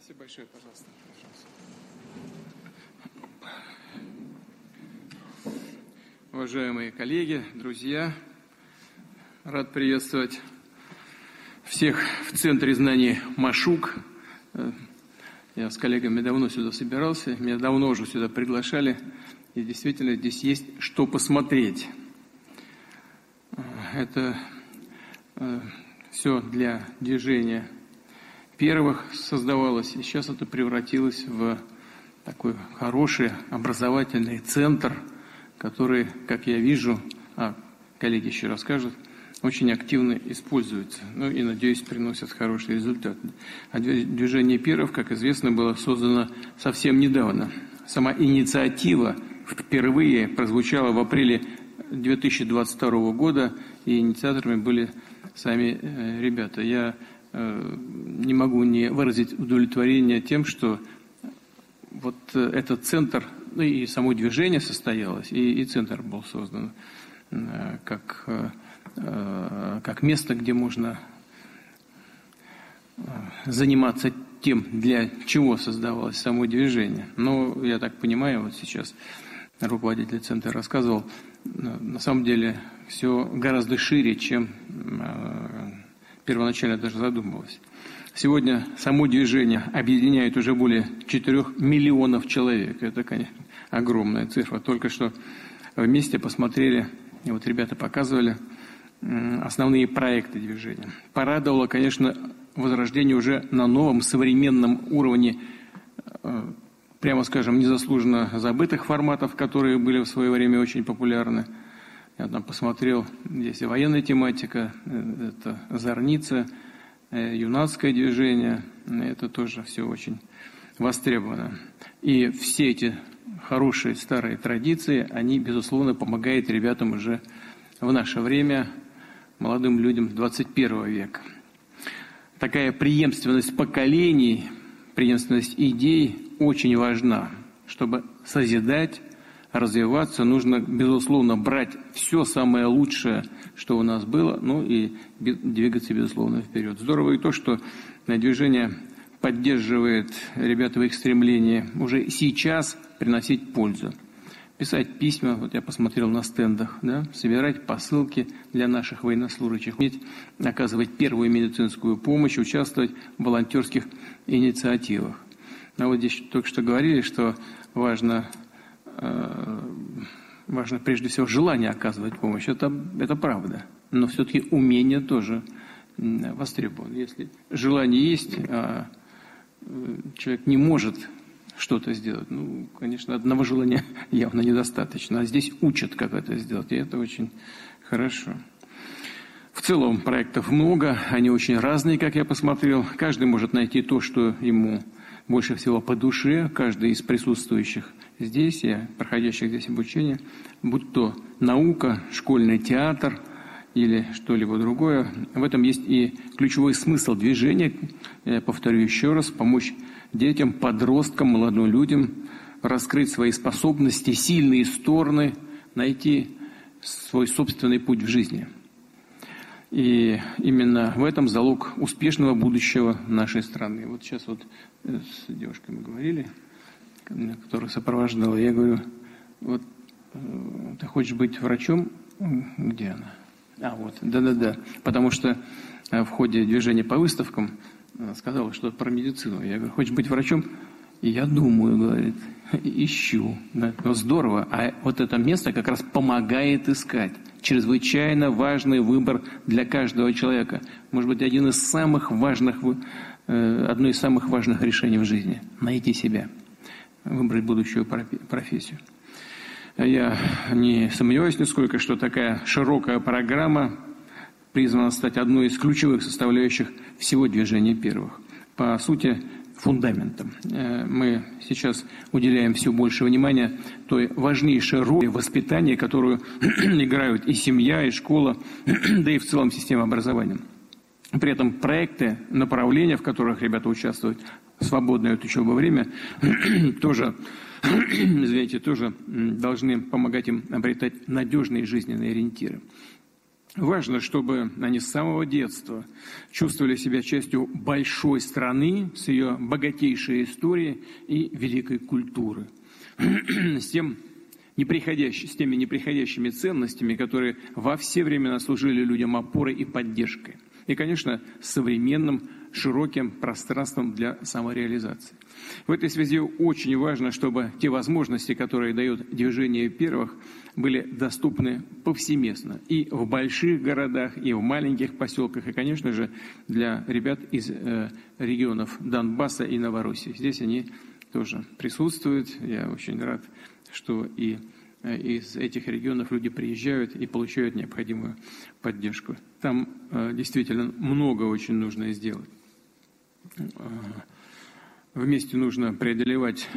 Спасибо большое, пожалуйста. Уважаемые коллеги, друзья, рад приветствовать всех в Центре знаний Машук. Я с коллегами давно сюда собирался, меня давно уже сюда приглашали, и действительно здесь есть что посмотреть. Это все для движения первых создавалось, и сейчас это превратилось в такой хороший образовательный центр, который, как я вижу, коллеги еще расскажут, очень активно используется. Ну и, надеюсь, приносят хороший результат. А движение первых, как известно, было создано совсем недавно. Сама инициатива впервые прозвучала в апреле 2022 года, и инициаторами были сами ребята. Я не могу не выразить удовлетворение тем, что вот этот центр, ну и само движение состоялось, и центр был создан как место, где можно заниматься тем, для чего создавалось само движение. Но я так понимаю, вот сейчас руководитель центра рассказывал, на самом деле все гораздо шире, чем первоначально даже задумывалось. Сегодня само движение объединяет уже более 4 миллионов человек. Это, конечно, огромная цифра. Только что вместе посмотрели, и вот ребята показывали основные проекты движения. Порадовало, конечно, возрождение уже на новом современном уровне, прямо скажем, незаслуженно забытых форматов, которые были в свое время очень популярны. Я там посмотрел, здесь и военная тематика, это зорница, юнацкое движение, это тоже все очень востребовано. И все эти хорошие старые традиции, они, безусловно, помогают ребятам уже в наше время, молодым людям 21 века. Такая преемственность поколений, преемственность идей очень важна. Чтобы созидать, развиваться, нужно, безусловно, брать все самое лучшее, что у нас было, ну и двигаться, безусловно, вперед. Здорово и то, что движение поддерживает ребят в их стремлении уже сейчас приносить пользу. Писать письма, вот я посмотрел на стендах, да, собирать посылки для наших военнослужащих, оказывать первую медицинскую помощь, участвовать в волонтерских инициативах. А вот здесь только что говорили, что важно прежде всего желание оказывать помощь. Это правда. Но все-таки умение тоже востребовано. Если желание есть, а человек не может что-то сделать, ну, конечно, одного желания явно недостаточно. А здесь учат, как это сделать, и это очень хорошо. В целом проектов много, они очень разные, как я посмотрел. Каждый может найти то, что ему больше всего по душе. Каждый из присутствующих здесь и проходящих здесь обучение, будь то наука, школьный театр или что-либо другое, в этом есть и ключевой смысл движения, я повторю еще раз, помочь детям, подросткам, молодым людям раскрыть свои способности, сильные стороны, найти свой собственный путь в жизни. И именно в этом залог успешного будущего нашей страны. Вот сейчас вот с девушкой мы говорили, которая сопровождала, я говорю, вот ты хочешь быть врачом? Где она? Вот, да. Потому что в ходе движения по выставкам сказала что-то про медицину. Я говорю, хочешь быть врачом? И я думаю, говорит, ищу. Да, ну, здорово. А вот это место как раз помогает искать. Чрезвычайно важный выбор для каждого человека. Может быть, одно из самых важных решений в жизни. Найти себя. Выбрать будущую профессию. Я не сомневаюсь нисколько, что такая широкая программа призвана стать одной из ключевых составляющих всего движения первых. По сути, фундаментом. Мы сейчас уделяем все больше внимания той важнейшей роли воспитания, которую играют и семья, и школа, да и в целом система образования. При этом проекты, направления, в которых ребята участвуют в свободное от учебы время, тоже должны помогать им обретать надежные жизненные ориентиры. Важно, чтобы они с самого детства чувствовали себя частью большой страны с ее богатейшей историей и великой культурой, с теми неприходящими ценностями, которые во все времена служили людям опорой и поддержкой. И, конечно, с современным широким пространством для самореализации. В этой связи очень важно, чтобы те возможности, которые дает движение первых, были доступны повсеместно и в больших городах, и в маленьких поселках, и, конечно же, для ребят из регионов Донбасса и Новороссии. Здесь они тоже присутствуют. Я очень рад, что и из этих регионов люди приезжают и получают необходимую поддержку. Там действительно много очень нужно сделать. Вместе нужно преодолевать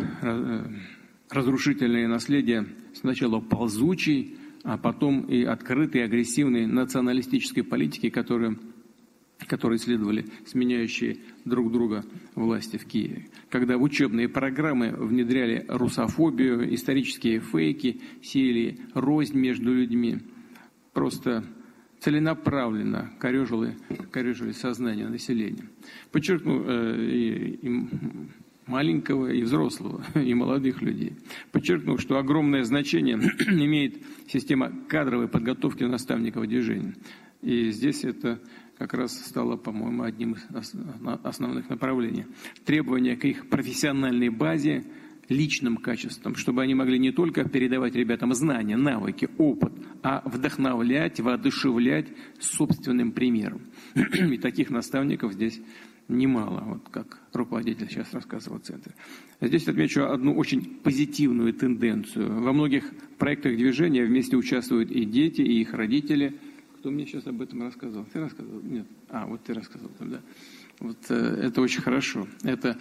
разрушительное наследие сначала ползучей, а потом и открытой, агрессивной националистической политики, которые следовали сменяющие друг друга власти в Киеве. Когда в учебные программы внедряли русофобию, исторические фейки, сеяли рознь между людьми, просто целенаправленно корежили сознание населения. Подчеркну, и маленького, и взрослого, и молодых людей. Подчеркну, что огромное значение имеет система кадровой подготовки наставников движения. И здесь это как раз стало, по-моему, одним из основных направлений. Требования к их профессиональной базе, личным качествам, чтобы они могли не только передавать ребятам знания, навыки, опыт, а вдохновлять, воодушевлять собственным примером. И таких наставников здесь немало, вот как руководитель сейчас рассказывал в центре. Здесь отмечу одну очень позитивную тенденцию. Во многих проектах движения вместе участвуют и дети, и их родители. Кто мне сейчас об этом рассказывал? Ты рассказывал? Нет. Вот ты рассказывал, да. Вот это очень хорошо. Это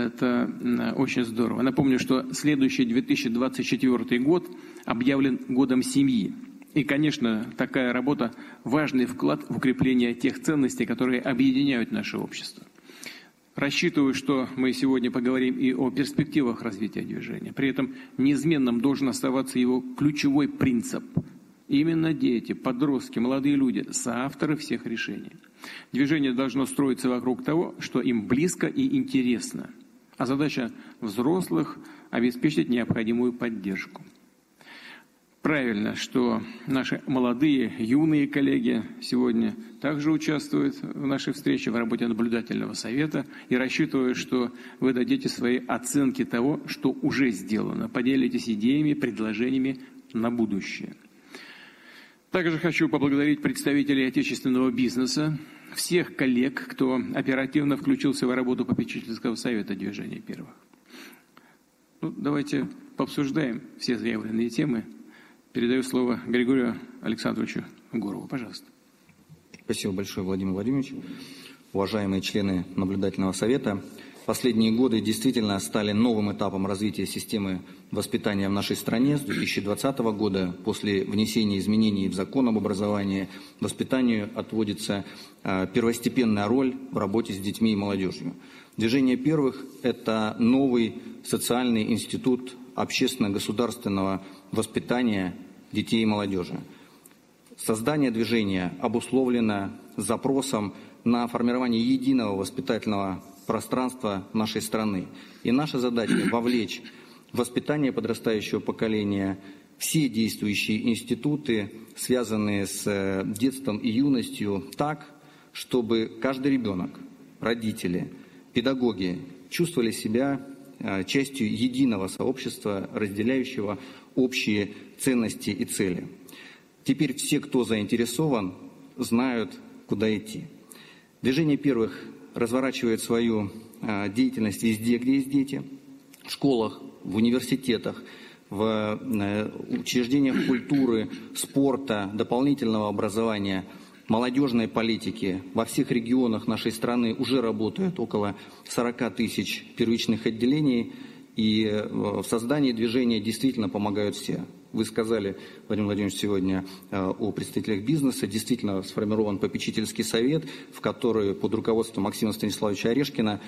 очень здорово. Напомню, что следующий 2024 год объявлен годом семьи. И, конечно, такая работа – важный вклад в укрепление тех ценностей, которые объединяют наше общество. Рассчитываю, что мы сегодня поговорим и о перспективах развития движения. При этом неизменным должен оставаться его ключевой принцип. Именно дети, подростки, молодые люди – соавторы всех решений. Движение должно строиться вокруг того, что им близко и интересно. А задача взрослых – обеспечить необходимую поддержку. Правильно, что наши молодые, юные коллеги сегодня также участвуют в нашей встрече, в работе наблюдательного совета. И рассчитываю, что вы дадите свои оценки того, что уже сделано. Поделитесь идеями, предложениями на будущее. Также хочу поблагодарить представителей отечественного бизнеса, всех коллег, кто оперативно включился в работу попечительского совета движения первых. Давайте пообсуждаем все заявленные темы. Передаю слово Григорию Александровичу Горову. Пожалуйста. Спасибо большое, Владимир Владимирович. Уважаемые члены наблюдательного совета, последние годы действительно стали новым этапом развития системы воспитания в нашей стране. С 2020 года, после внесения изменений в закон об образовании, воспитанию отводится первостепенная роль в работе с детьми и молодежью. Движение первых – это новый социальный институт общественно-государственного воспитания детей и молодежи. Создание движения обусловлено запросом на формирование единого воспитательного пространства нашей страны. И наша задача – вовлечь в воспитание подрастающего поколения все действующие институты, связанные с детством и юностью, так, чтобы каждый ребенок, родители, педагоги чувствовали себя частью единого сообщества, разделяющего общие ценности и цели. Теперь все, кто заинтересован, знают, куда идти. Движение первых разворачивает свою деятельность везде, где есть дети, в школах, в университетах, в учреждениях культуры, спорта, дополнительного образования, молодежной политики. Во всех регионах нашей страны уже работают около 40 тысяч первичных отделений, и в создании движения действительно помогают все. Вы сказали, Владимир Владимирович, сегодня о представителях бизнеса. Действительно сформирован попечительский совет, в который под руководством Максима Станиславовича Орешкина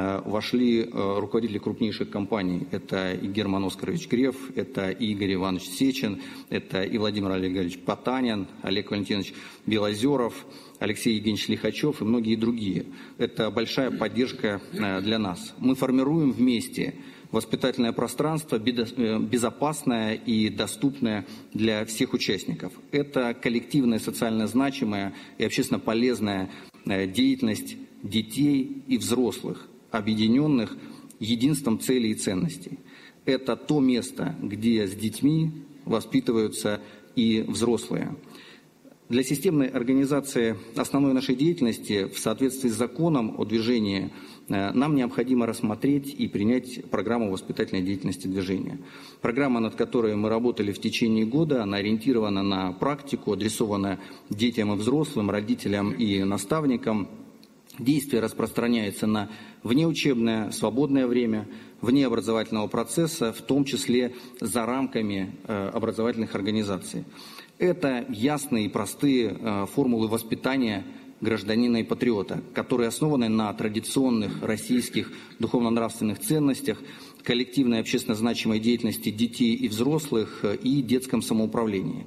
вошли руководители крупнейших компаний. Это и Герман Оскарович Греф, это и Игорь Иванович Сечин, это и Владимир Олегович Потанин, Олег Валентинович Белозеров, Алексей Евгеньевич Лихачев и многие другие. Это большая поддержка для нас. Мы формируем вместе воспитательное пространство, безопасное и доступное для всех участников. Это коллективная, социально значимая и общественно полезная деятельность детей и взрослых, объединенных единством целей и ценностей. Это то место, где с детьми воспитываются и взрослые. Для системной организации основной нашей деятельности в соответствии с законом о движении нам необходимо рассмотреть и принять программу воспитательной деятельности движения. Программа, над которой мы работали в течение года, она ориентирована на практику, адресована детям и взрослым, родителям и наставникам. Действие распространяется на внеучебное, свободное время, вне образовательного процесса, в том числе за рамками образовательных организаций. Это ясные и простые формулы воспитания гражданина и патриота, которые основаны на традиционных российских духовно-нравственных ценностях, коллективной общественно значимой деятельности детей и взрослых и детском самоуправлении.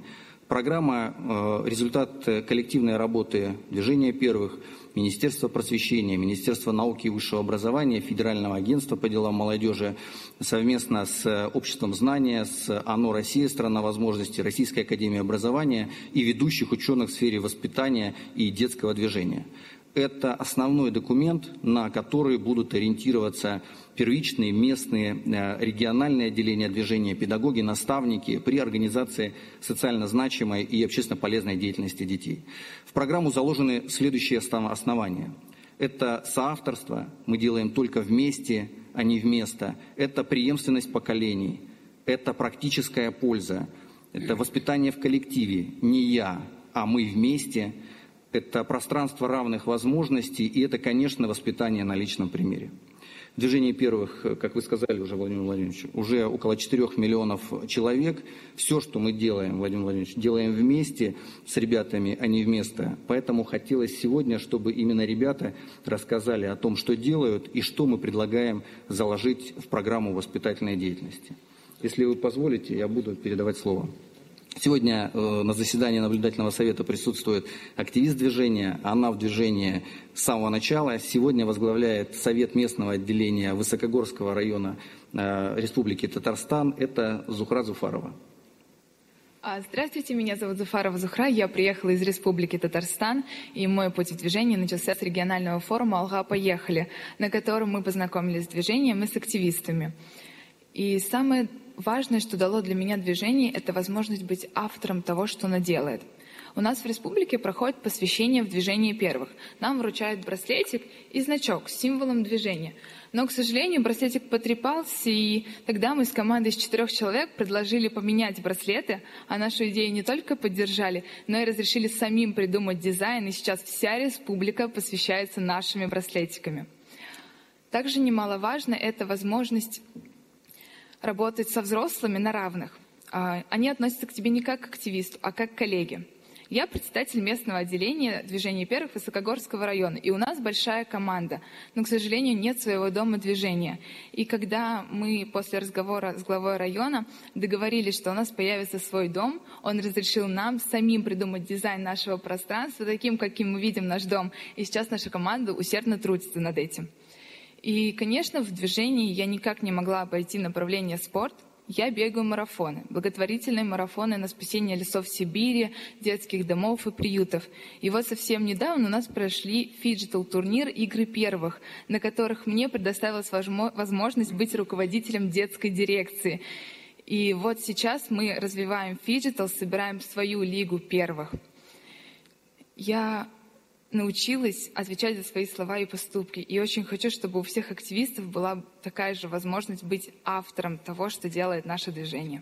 Программа – результат коллективной работы Движения первых, Министерства просвещения, Министерства науки и высшего образования, Федерального агентства по делам молодежи, совместно с Обществом знания, с ОНО «Россия. Страна возможностей», Российской академией образования и ведущих ученых в сфере воспитания и детского движения. Это основной документ, на который будут ориентироваться первичные, местные, региональные отделения движения, педагоги, наставники при организации социально значимой и общественно полезной деятельности детей. В программу заложены следующие основания. Это соавторство, мы делаем только вместе, а не вместо. Это преемственность поколений, это практическая польза, это воспитание в коллективе, не я, а мы вместе. Это пространство равных возможностей, и это, конечно, воспитание на личном примере. Движение первых, как вы сказали уже, Владимир Владимирович, уже около 4 миллионов человек. Все, что мы делаем, Владимир Владимирович, делаем вместе с ребятами, а не вместо. Поэтому хотелось сегодня, чтобы именно ребята рассказали о том, что делают и что мы предлагаем заложить в программу воспитательной деятельности. Если вы позволите, я буду передавать слово. Сегодня на заседании наблюдательного совета присутствует активист движения, она в движении с самого начала. Сегодня возглавляет совет местного отделения Высокогорского района Республики Татарстан. Это Зухра Зуфарова. Здравствуйте, меня зовут Зуфарова Зухра, я приехала из Республики Татарстан, и мой путь в движение начался с регионального форума «Алга, поехали», на котором мы познакомились с движением и с активистами. И самое важное, что дало для меня движение, это возможность быть автором того, что оно делает. У нас в республике проходит посвящение в движении первых. Нам вручают браслетик и значок с символом движения. Но, к сожалению, браслетик потрепался, и тогда мы с командой из 4 человек предложили поменять браслеты, а нашу идею не только поддержали, но и разрешили самим придумать дизайн, и сейчас вся республика посвящается нашими браслетиками. Также немаловажно это возможность работать со взрослыми на равных. Они относятся к тебе не как к активисту, а как к коллеге. Я председатель местного отделения движения первых Высокогорского района, и у нас большая команда, но, к сожалению, нет своего дома движения. И когда мы после разговора с главой района договорились, что у нас появится свой дом, он разрешил нам самим придумать дизайн нашего пространства таким, каким мы видим наш дом, и сейчас наша команда усердно трудится над этим. И, конечно, в движении я никак не могла обойти направление спорт. Я бегаю марафоны, благотворительные марафоны на спасение лесов Сибири, детских домов и приютов. И вот совсем недавно у нас прошли фиджитал-турнир «Игры первых», на которых мне предоставилась возможность быть руководителем детской дирекции. И вот сейчас мы развиваем фиджитал, собираем свою лигу первых. Я научилась отвечать за свои слова и поступки. И очень хочу, чтобы у всех активистов была такая же возможность быть автором того, что делает наше движение.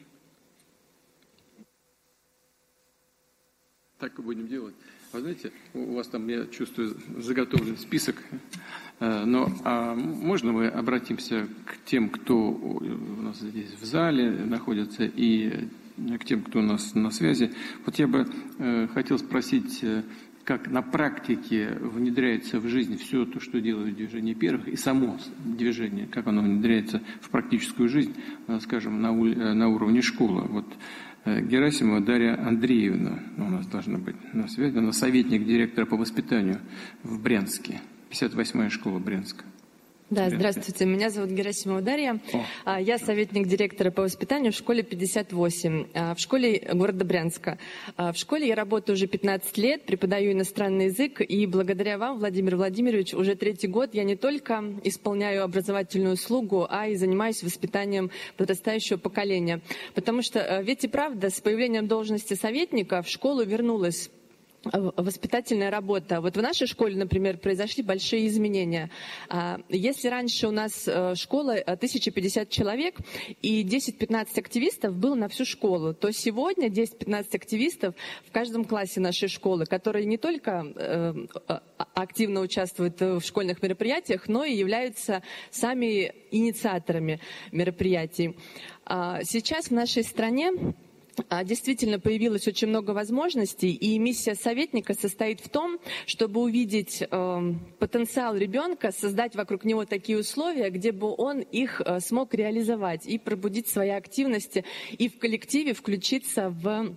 Так и будем делать. Вы знаете, у вас там, я чувствую, заготовлен список. Но можно мы обратимся к тем, кто у нас здесь в зале находится, и к тем, кто у нас на связи. Вот я бы хотел спросить, как на практике внедряется в жизнь все то, что делает движение первых, и само движение, как оно внедряется в практическую жизнь, скажем, на уровне школы. Вот Герасимова Дарья Андреевна у нас должна быть на связи. Она советник директора по воспитанию в Брянске, 58-я школа Брянска. Да, здравствуйте. Меня зовут Герасимова Дарья. Я советник директора по воспитанию в школе 58, в школе города Брянска. В школе я работаю уже 15 лет, преподаю иностранный язык, и благодаря вам, Владимир Владимирович, уже 3-й год я не только исполняю образовательную услугу, а и занимаюсь воспитанием подрастающего поколения. Потому что, ведь и правда, с появлением должности советника в школу вернулась воспитательная работа. Вот в нашей школе, например, произошли большие изменения. Если раньше у нас школа 1050 человек и 10-15 активистов было на всю школу, то сегодня 10-15 активистов в каждом классе нашей школы, которые не только активно участвуют в школьных мероприятиях, но и являются сами инициаторами мероприятий. Сейчас в нашей стране действительно появилось очень много возможностей, и миссия советника состоит в том, чтобы увидеть потенциал ребенка, создать вокруг него такие условия, где бы он их смог реализовать и пробудить свои активности, и в коллективе включиться в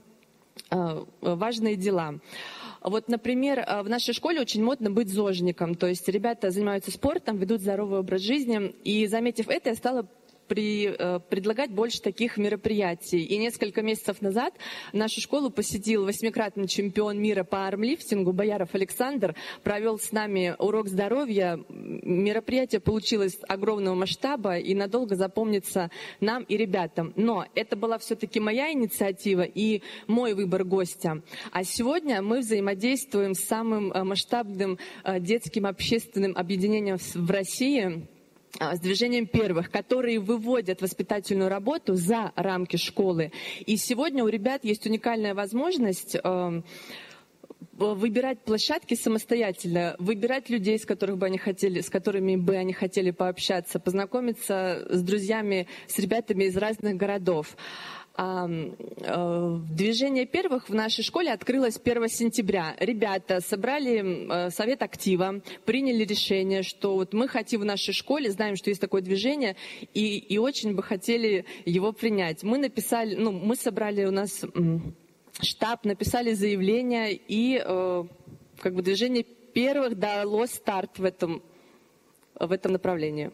важные дела. Вот, например, в нашей школе очень модно быть зожником, то есть ребята занимаются спортом, ведут здоровый образ жизни, и, заметив это, я стала предлагать больше таких мероприятий. И несколько месяцев назад нашу школу посетил 8-кратный чемпион мира по армлифтингу Бояров Александр, провел с нами урок здоровья. Мероприятие получилось огромного масштаба и надолго запомнится нам и ребятам. Но это была все-таки моя инициатива и мой выбор гостя. А сегодня мы взаимодействуем с самым масштабным детским общественным объединением в России, с движением первых, которые выводят воспитательную работу за рамки школы. И сегодня у ребят есть уникальная возможность выбирать площадки самостоятельно, выбирать людей, с которыми бы они хотели пообщаться, познакомиться с друзьями, с ребятами из разных городов. Движение первых в нашей школе открылось 1 сентября. Ребята собрали совет актива, приняли решение, что вот мы хотим в нашей школе, знаем, что есть такое движение, и очень бы хотели его принять. Мы собрали у нас штаб, написали заявление, и движение первых дало старт в этом направлении.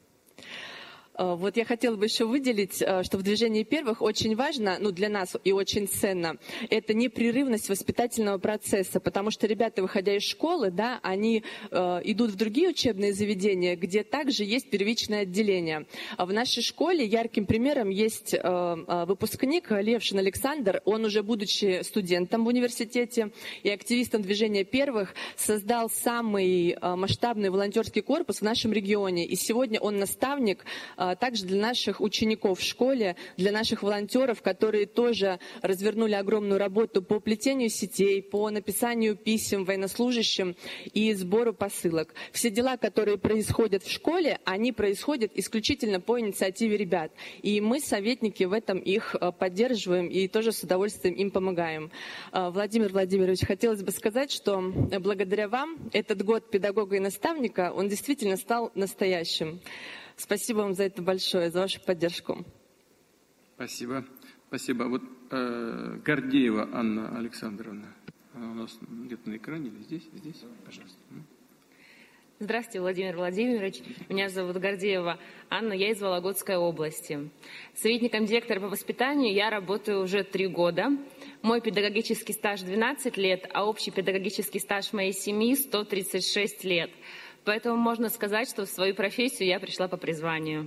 Вот я хотела бы еще выделить, что в движении первых очень важно, для нас и очень ценно, это непрерывность воспитательного процесса, потому что ребята, выходя из школы, они идут в другие учебные заведения, где также есть первичное отделение. В нашей школе ярким примером есть выпускник Левшин Александр. Он уже, будучи студентом в университете и активистом движения первых, создал самый масштабный волонтерский корпус в нашем регионе. И сегодня он наставник также для наших учеников в школе, для наших волонтеров, которые тоже развернули огромную работу по плетению сетей, по написанию писем военнослужащим и сбору посылок. Все дела, которые происходят в школе, они происходят исключительно по инициативе ребят. И мы, советники, в этом их поддерживаем и тоже с удовольствием им помогаем. Владимир Владимирович, хотелось бы сказать, что благодаря вам этот год педагога и наставника, он действительно стал настоящим. Спасибо вам за это большое, за вашу поддержку. Спасибо. Спасибо. Вот Гордеева Анна Александровна. Она у нас где-то на экране или здесь? Здесь? Пожалуйста. Здравствуйте, Владимир Владимирович. Меня зовут Гордеева Анна, я из Вологодской области. Советником директора по воспитанию я работаю уже 3 года. Мой педагогический стаж 12 лет, а общий педагогический стаж моей семьи 136 лет. Поэтому можно сказать, что в свою профессию я пришла по призванию.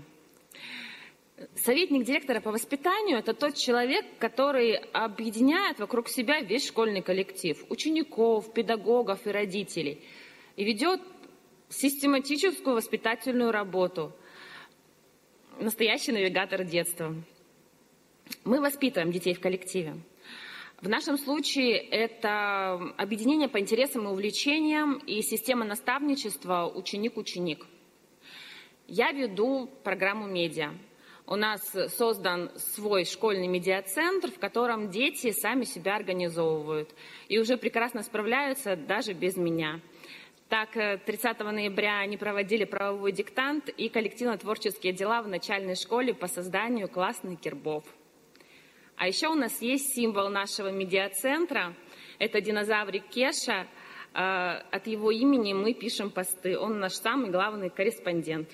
Советник директора по воспитанию – это тот человек, который объединяет вокруг себя весь школьный коллектив, учеников, педагогов и родителей, и ведет систематическую воспитательную работу. Настоящий навигатор детства. Мы воспитываем детей в коллективе. В нашем случае это объединение по интересам и увлечениям и система наставничества «Ученик-ученик». Я веду программу «Медиа». У нас создан свой школьный медиацентр, в котором дети сами себя организовывают. И уже прекрасно справляются даже без меня. Так, 30 ноября они проводили правовой диктант и коллективно-творческие дела в начальной школе по созданию классных гербов. А еще у нас есть символ нашего медиацентра. Это динозаврик Кеша. От его имени мы пишем посты. Он наш самый главный корреспондент.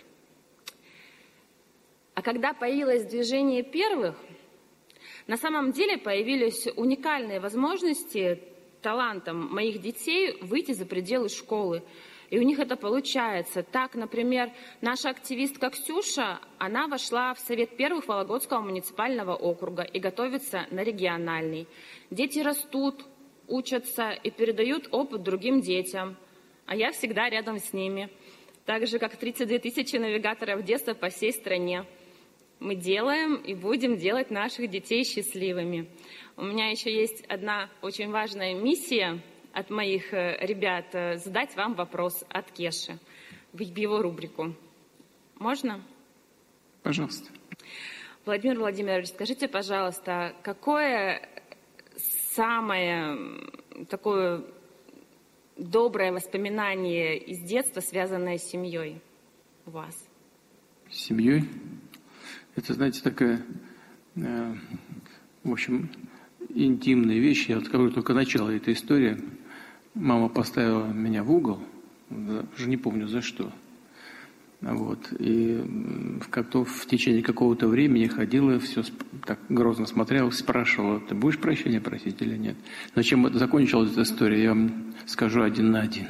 А когда появилось движение первых, на самом деле появились уникальные возможности талантам моих детей выйти за пределы школы. И у них это получается. Так, например, наша активистка Ксюша, она вошла в Совет первых Вологодского муниципального округа и готовится на региональный. Дети растут, учатся и передают опыт другим детям. А я всегда рядом с ними. Так же, как 32 тысячи навигаторов детства по всей стране. Мы делаем и будем делать наших детей счастливыми. У меня еще есть одна очень важная миссия от моих ребят – задать вам вопрос от Кеши в его рубрику. Можно? Пожалуйста. Владимир Владимирович, скажите, пожалуйста, какое самое такое доброе воспоминание из детства, связанное с семьей у вас? С семьей? Это, знаете, такая, в общем, интимная вещь. Я вот скажу только начало этой истории. Мама поставила меня в угол, уже не помню за что. Вот. И в течение какого-то времени ходила, все так грозно смотрела, спрашивала, ты будешь прощения просить или нет? Но чем закончилась эта история, я вам скажу 1 на 1.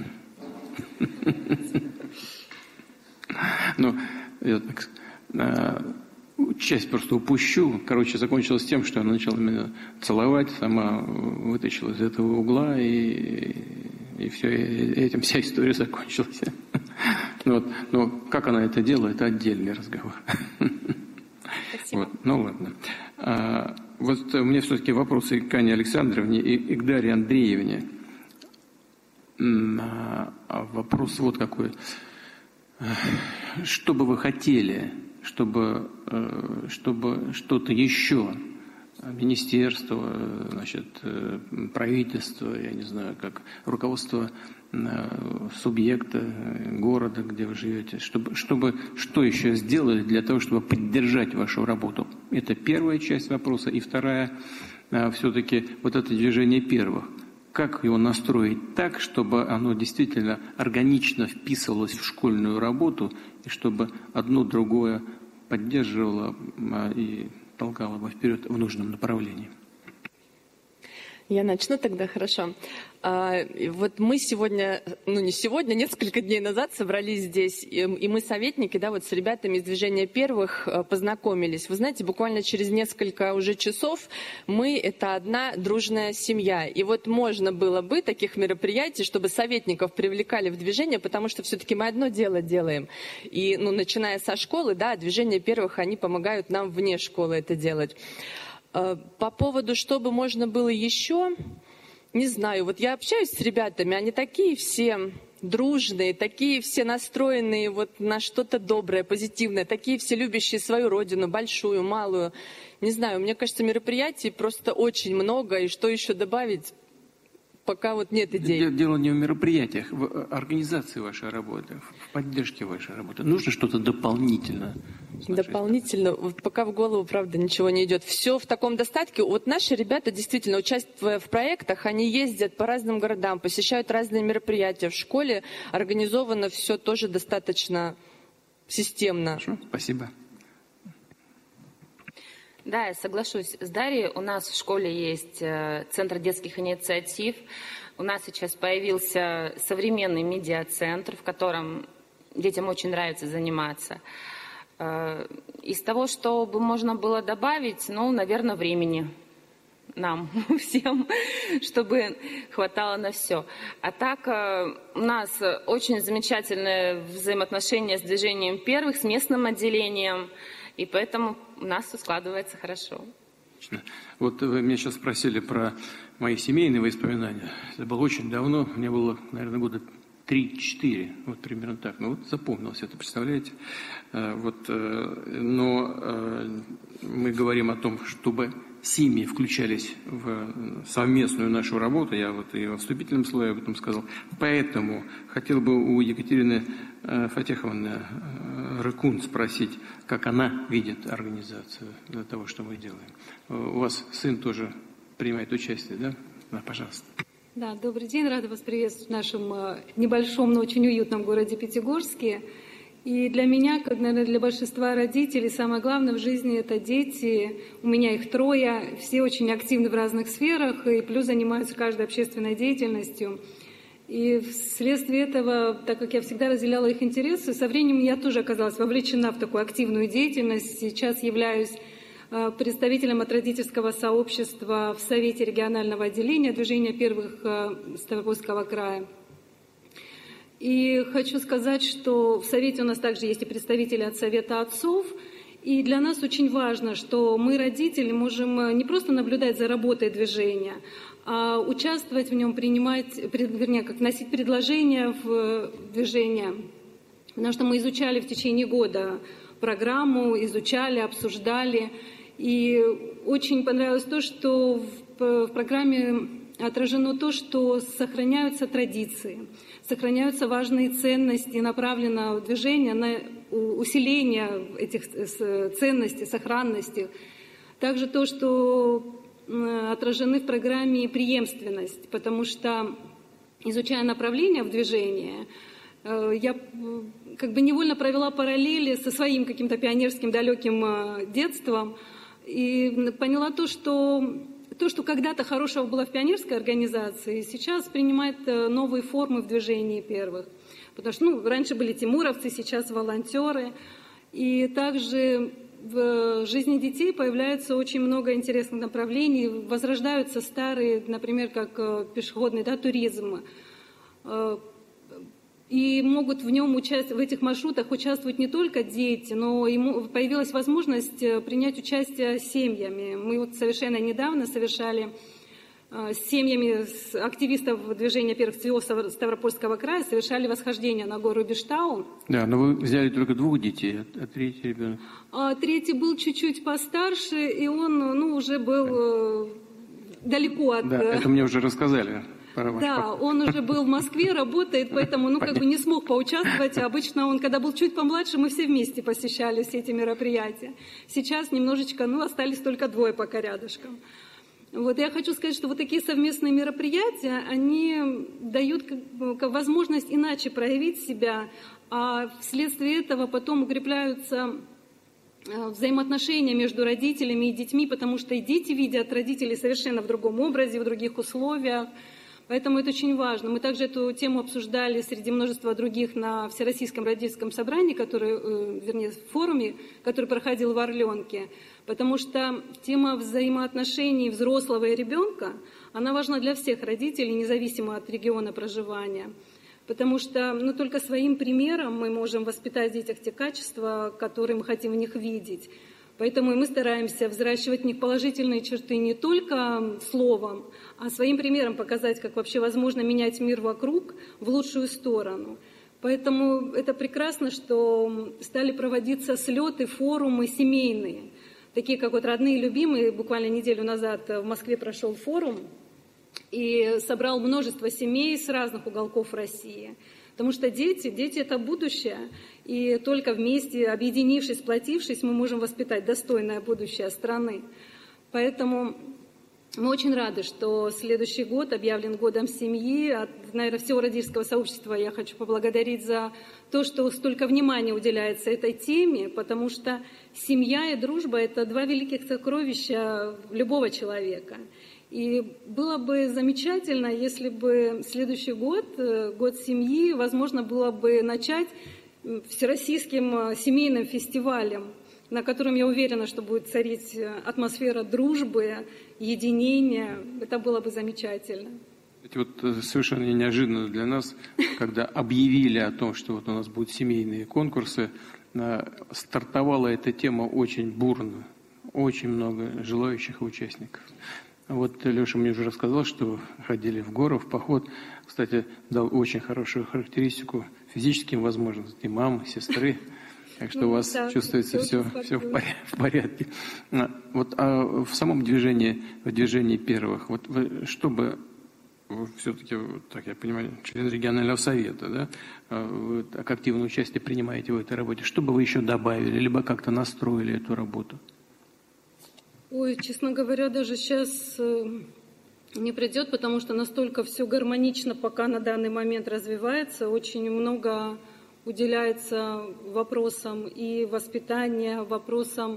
Ну, я так... Часть просто упущу. Короче, закончилось тем, что она начала меня целовать, сама вытащила из этого угла, и все, и этим вся история закончилась. Вот. Но как она это делала, это отдельный разговор. Спасибо. Вот. Ну ладно. Вот у меня все-таки вопросы к Ане Александровне и к Дарье Андреевне. Вопрос вот какой. Что бы вы хотели, чтобы что-то еще, министерство, значит, правительство, я не знаю, как руководство субъекта, города, где вы живете, чтобы что еще сделали для того, чтобы поддержать вашу работу? Это первая часть вопроса. И вторая, все-таки вот это движение первых. Как его настроить так, чтобы оно действительно органично вписывалось в школьную работу, и чтобы одно другое поддерживало и толкало бы вперед в нужном направлении? Я начну тогда, хорошо. Вот мы сегодня, не сегодня, несколько дней назад собрались здесь, и мы, советники, да, вот с ребятами из движения первых познакомились. Вы знаете, буквально через несколько уже часов мы — это одна дружная семья. И вот можно было бы таких мероприятий, чтобы советников привлекали в движение, потому что все-таки мы одно дело делаем. И, начиная со школы, да, движение первых, они помогают нам вне школы это делать. По поводу, чтобы можно было еще, не знаю, вот я общаюсь с ребятами, они такие все дружные, такие все настроенные вот на что-то доброе, позитивное, такие все любящие свою родину, большую, малую. Не знаю, мне кажется, мероприятий просто очень много, и что еще добавить, пока вот нет идей. Дело не в мероприятиях, в организации вашей работы, в поддержке вашей работы. Нужно что-то дополнительно. Дополнительно, вот пока в голову, правда, ничего не идет. Все в таком достатке. Вот наши ребята, действительно, участвуя в проектах, они ездят по разным городам, посещают разные мероприятия. В школе организовано все тоже достаточно системно. Хорошо, спасибо. Да, я соглашусь с Дарьей. У нас в школе есть Центр детских инициатив. У нас сейчас появился современный медиацентр, в котором детям очень нравится заниматься. Из того, что бы можно было добавить, наверное, времени нам всем, чтобы хватало на все. А так у нас очень замечательное взаимоотношение с движением первых, с местным отделением, и поэтому у нас все складывается хорошо. Вот вы меня сейчас спросили про мои семейные воспоминания. Это было очень давно, мне было, наверное, года 3-4, вот примерно так. Ну вот запомнилось это, представляете? Но мы говорим о том, чтобы семьи включались в совместную нашу работу. Я вот и во вступительном слове об этом сказал. Поэтому хотел бы у Екатерины Фатеховны Рыкун спросить, как она видит организацию для того, что мы делаем. У вас сын тоже принимает участие, да? Да, пожалуйста. Да, добрый день, рада вас приветствовать в нашем небольшом, но очень уютном городе Пятигорске. И для меня, как, наверное, для большинства родителей, самое главное в жизни – это дети. У меня их 3, все очень активны в разных сферах, и плюс занимаются каждой общественной деятельностью. И вследствие этого, так как я всегда разделяла их интересы, со временем я тоже оказалась вовлечена в такую активную деятельность. Сейчас являюсь представителем от родительского сообщества в Совете регионального отделения Движения первых Ставропольского края. И хочу сказать, что в Совете у нас также есть и представители от Совета отцов. И для нас очень важно, что мы, родители, можем не просто наблюдать за работой движения, а участвовать в нем, вносить предложения в движение. Потому что мы изучали в течение года программу, изучали, обсуждали. И очень понравилось то, что в программе отражено то, что сохраняются традиции, сохраняются важные ценности, направлено движение на усиление этих ценностей, сохранности. Также то, что отражены в программе преемственность, потому что, изучая направления в движении, я невольно провела параллели со своим каким-то пионерским далеким детством и поняла то, что когда-то хорошего было в пионерской организации, сейчас принимает новые формы в движении первых. Потому что раньше были тимуровцы, сейчас волонтеры. И также в жизни детей появляется очень много интересных направлений, возрождаются старые, например, как пешеходный туризм. И могут в нем в этих маршрутах участвовать не только дети, но и появилась возможность принять участие семьями. Мы совершенно недавно совершали с семьями активистов движения первых ЦИО Ставропольского края, совершали восхождение на гору Биштаун. Да, но вы взяли только 2 детей, а 3-й ребенок? 3-й был чуть-чуть постарше, и он уже был далеко от... Да, это мне уже рассказали. Да, он уже был в Москве, работает, поэтому не смог поучаствовать. Обычно он, когда был чуть помладше, мы все вместе посещали все эти мероприятия. Сейчас немножечко, остались только 2 пока рядышком. Я хочу сказать, что такие совместные мероприятия, они дают возможность иначе проявить себя, а вследствие этого потом укрепляются взаимоотношения между родителями и детьми, потому что и дети видят родителей совершенно в другом образе, в других условиях. Поэтому это очень важно. Мы также эту тему обсуждали среди множества других на Всероссийском родительском собрании, форуме, который проходил в Орленке. Потому что тема взаимоотношений взрослого и ребенка, она важна для всех родителей, независимо от региона проживания. Потому что только своим примером мы можем воспитать в детях те качества, которые мы хотим в них видеть. Поэтому и мы стараемся взращивать в них положительные черты не только словом, а своим примером показать, как вообще возможно менять мир вокруг в лучшую сторону. Поэтому это прекрасно, что стали проводиться слеты, форумы семейные, такие как «Родные и любимые». Буквально неделю назад в Москве прошел форум и собрал множество семей с разных уголков России. Потому что дети – это будущее, и только вместе, объединившись, сплотившись, мы можем воспитать достойное будущее страны. Поэтому мы очень рады, что следующий год объявлен годом семьи. От, наверное, всего родительского сообщества я хочу поблагодарить за то, что столько внимания уделяется этой теме, потому что семья и дружба – это 2 великих сокровища любого человека. И было бы замечательно, если бы следующий год, год семьи, возможно, было бы начать всероссийским семейным фестивалем, на котором, я уверена, что будет царить атмосфера дружбы, единения. Это было бы замечательно. Совершенно неожиданно для нас, когда объявили о том, что у нас будут семейные конкурсы, стартовала эта тема очень бурно. Очень много желающих участников. Вот Леша мне уже рассказал, что ходили в гору, в поход. Кстати, дал очень хорошую характеристику физическим возможностям мамы, сестры. Так что у вас чувствуется все в порядке. Вот, а в самом движении, в движении первых, вот вы, чтобы все-таки, так я понимаю, член регионального совета, да, вы так активное участие принимаете в этой работе, что бы вы еще добавили, либо как-то настроили эту работу? Ой, честно говоря, даже сейчас не придет, потому что настолько все гармонично пока на данный момент развивается, очень много уделяется вопросам и воспитания, вопросам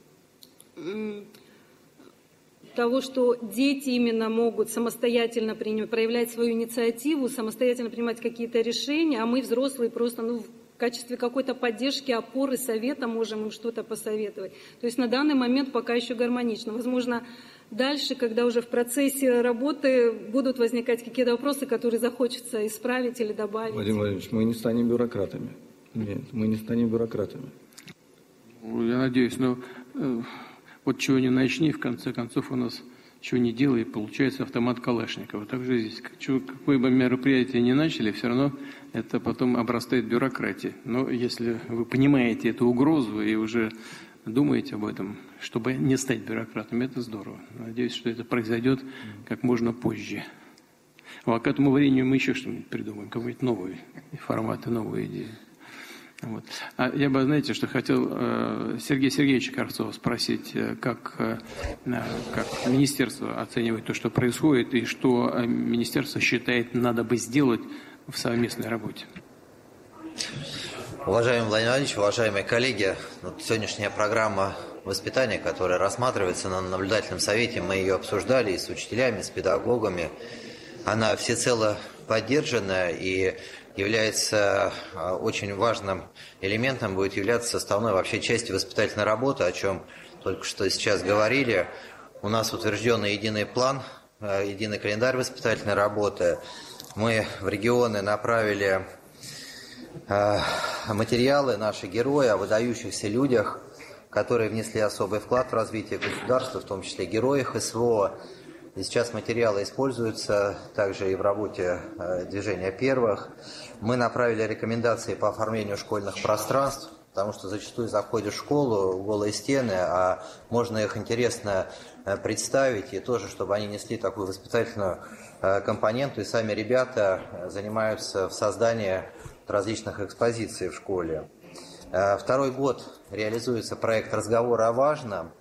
того, что дети именно могут самостоятельно проявлять свою инициативу, самостоятельно принимать какие-то решения, а мы, взрослые, просто в качестве какой-то поддержки, опоры, совета можем им что-то посоветовать. То есть на данный момент пока еще гармонично. Возможно, дальше, когда уже в процессе работы будут возникать какие-то вопросы, которые захочется исправить или добавить. Владимир Владимирович, мы не станем бюрократами. Нет, мы не станем бюрократами. Я надеюсь, но вот чего не начни, в конце концов у нас чего не делай, получается автомат Калашникова. Также здесь, какое бы мероприятие ни начали, все равно это потом обрастает бюрократией. Но если вы понимаете эту угрозу и уже думаете об этом, чтобы не стать бюрократом, это здорово. Надеюсь, что это произойдет как можно позже. А к этому времени мы еще что-нибудь придумаем, какие-нибудь новые форматы, новые идеи. Вот. А я бы, знаете, что хотел Сергея Сергеевича Карцова спросить, как министерство оценивает то, что происходит, и что министерство считает, надо бы сделать в совместной работе. Уважаемый Владимир Владимирович, уважаемые коллеги, сегодняшняя программа воспитания, которая рассматривается на наблюдательном совете, мы ее обсуждали и с учителями, с педагогами, она всецело поддержана и является очень важным элементом, будет являться составной вообще частью воспитательной работы, о чем только что сейчас говорили. У нас утвержден единый план, единый календарь воспитательной работы. Мы в регионы направили материалы, наши герои о выдающихся людях, которые внесли особый вклад в развитие государства, в том числе героях СВО. И сейчас материалы используются также и в работе движения первых. Мы направили рекомендации по оформлению школьных пространств, потому что зачастую заходишь в школу, голые стены, а можно их интересно представить, и тоже, чтобы они несли такую воспитательную компоненту, и сами ребята занимаются в создании различных экспозиций в школе. Второй год реализуется проект «Разговоры о важном».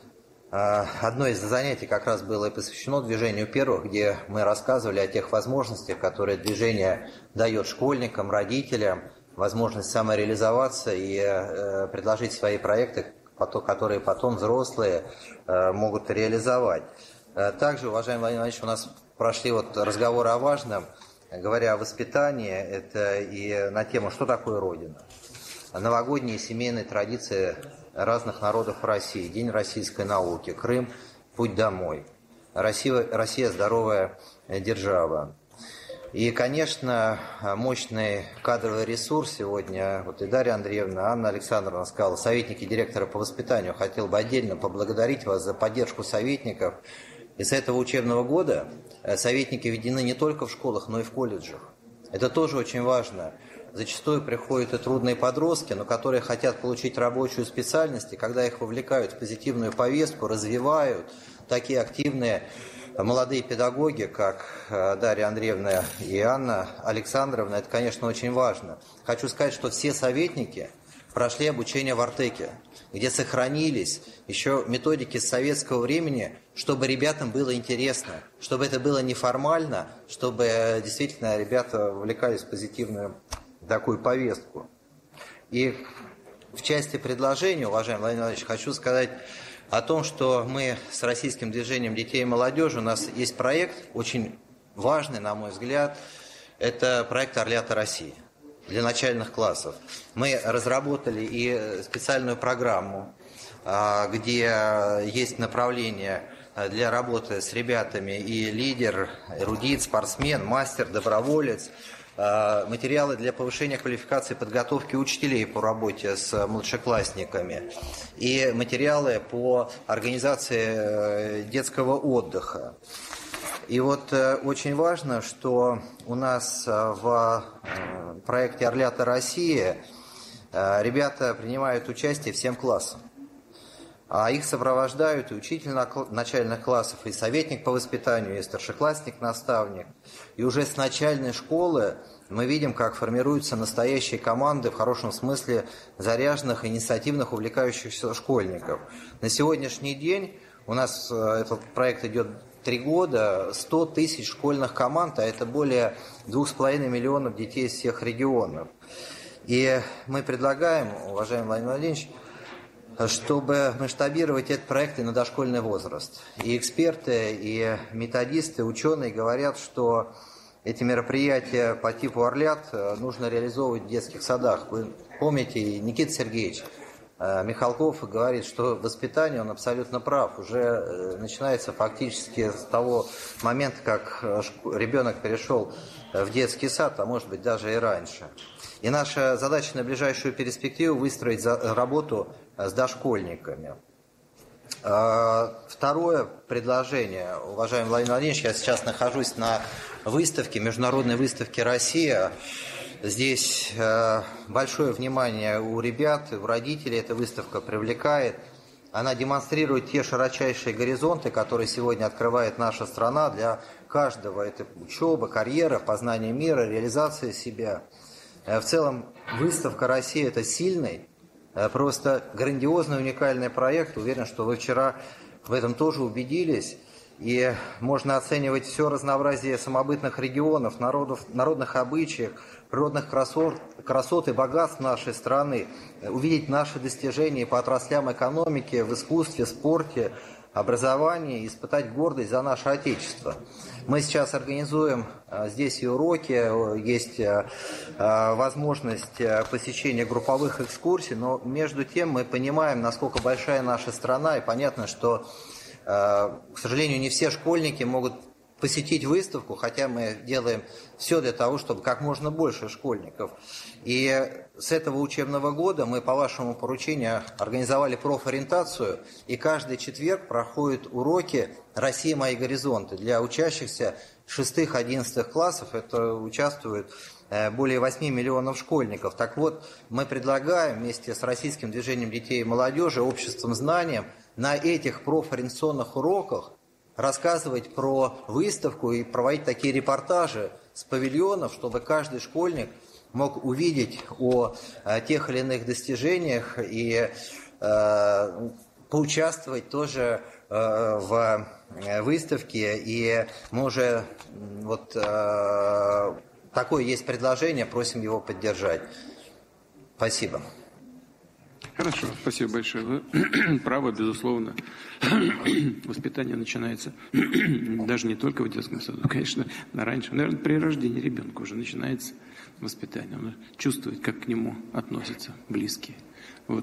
Одно из занятий как раз было и посвящено движению первых, где мы рассказывали о тех возможностях, которые движение дает школьникам, родителям, возможность самореализоваться и предложить свои проекты, которые потом взрослые могут реализовать. Также, уважаемый Владимир Владимирович, у нас прошли разговоры о важном, говоря о воспитании, это и на тему «Что такое Родина?». Новогодние семейные традиции разных народов России, День российской науки, Крым, путь домой, Россия здоровая держава. И, конечно, мощный кадровый ресурс сегодня, и Дарья Андреевна, Анна Александровна сказала, советники директора по воспитанию, хотел бы отдельно поблагодарить вас за поддержку советников. И с этого учебного года советники введены не только в школах, но и в колледжах. Это тоже очень важно. Зачастую приходят и трудные подростки, но которые хотят получить рабочую специальность, и когда их вовлекают в позитивную повестку, развивают, такие активные молодые педагоги, как Дарья Андреевна и Анна Александровна, это, конечно, очень важно. Хочу сказать, что все советники прошли обучение в Артеке, где сохранились еще методики с советского времени, чтобы ребятам было интересно, чтобы это было неформально, чтобы действительно ребята вовлекались в позитивную такую повестку. И в части предложений, уважаемый Владимир Владимирович, хочу сказать о том, что мы с российским движением детей и молодежи, у нас есть проект, очень важный, на мой взгляд, это проект «Орлята России» для начальных классов. Мы разработали и специальную программу, где есть направление для работы с ребятами и лидер, эрудит, спортсмен, мастер, доброволец. материалы для повышения квалификации и подготовки учителей по работе с младшеклассниками и материалы по организации детского отдыха. И вот очень важно, что у нас в проекте «Орлята России» ребята принимают участие всем классам. А их сопровождают и учитель начальных классов, и советник по воспитанию, и старшеклассник-наставник. И уже с начальной школы мы видим, как формируются настоящие команды, в хорошем смысле, заряженных, инициативных, увлекающихся школьников. На сегодняшний день у нас этот проект идет 3 года, 100 тысяч школьных команд, а это более 2,5 миллионов детей из всех регионов. И мы предлагаем, уважаемый Владимир Владимирович, чтобы масштабировать этот проект и на дошкольный возраст. И эксперты, и методисты, ученые говорят, что эти мероприятия по типу «Орлят» нужно реализовывать в детских садах. Вы помните, Никита Сергеевич Михалков говорит, что воспитание, он абсолютно прав, уже начинается фактически с того момента, как ребенок перешел в детский сад, а может быть даже и раньше. И наша задача на ближайшую перспективу выстроить работу с дошкольниками. Второе предложение, уважаемый Владимир Владимирович, я сейчас нахожусь на выставке, международной выставке «Россия». Здесь большое внимание у ребят, у родителей эта выставка привлекает. Она демонстрирует те широчайшие горизонты, которые сегодня открывает наша страна для каждого. Это учеба, карьера, познание мира, реализация себя. В целом, выставка «Россия» – это сильный, просто грандиозный, уникальный проект. Уверен, что вы вчера в этом тоже убедились. И можно оценивать все разнообразие самобытных регионов, народных обычаев, природных красот и богатств нашей страны, увидеть наши достижения по отраслям экономики, в искусстве, спорте, образовании, испытать гордость за наше Отечество. Мы сейчас организуем здесь и уроки, есть возможность посещения групповых экскурсий, но между тем мы понимаем, насколько большая наша страна, и понятно, что, к сожалению, не все школьники могут посетить выставку, хотя мы делаем все для того, чтобы как можно больше школьников. И с этого учебного года мы по вашему поручению организовали профориентацию, и каждый четверг проходят уроки «Россия. Мои горизонты» для учащихся 6-11 классов. Это участвуют более 8 миллионов школьников. Так вот, мы предлагаем вместе с Российским движением детей и молодежи, обществом знанием, на этих профориентационных уроках рассказывать про выставку и проводить такие репортажи с павильонов, чтобы каждый школьник мог увидеть о тех или иных достижениях и поучаствовать тоже в выставке. И мы уже вот такое есть предложение, просим его поддержать. Спасибо. Хорошо, спасибо большое. Вы правы, безусловно. Воспитание начинается даже не только в детском саду, конечно, раньше. Наверное, при рождении ребенка уже начинается воспитание. Он чувствует, как к нему относятся близкие. Вот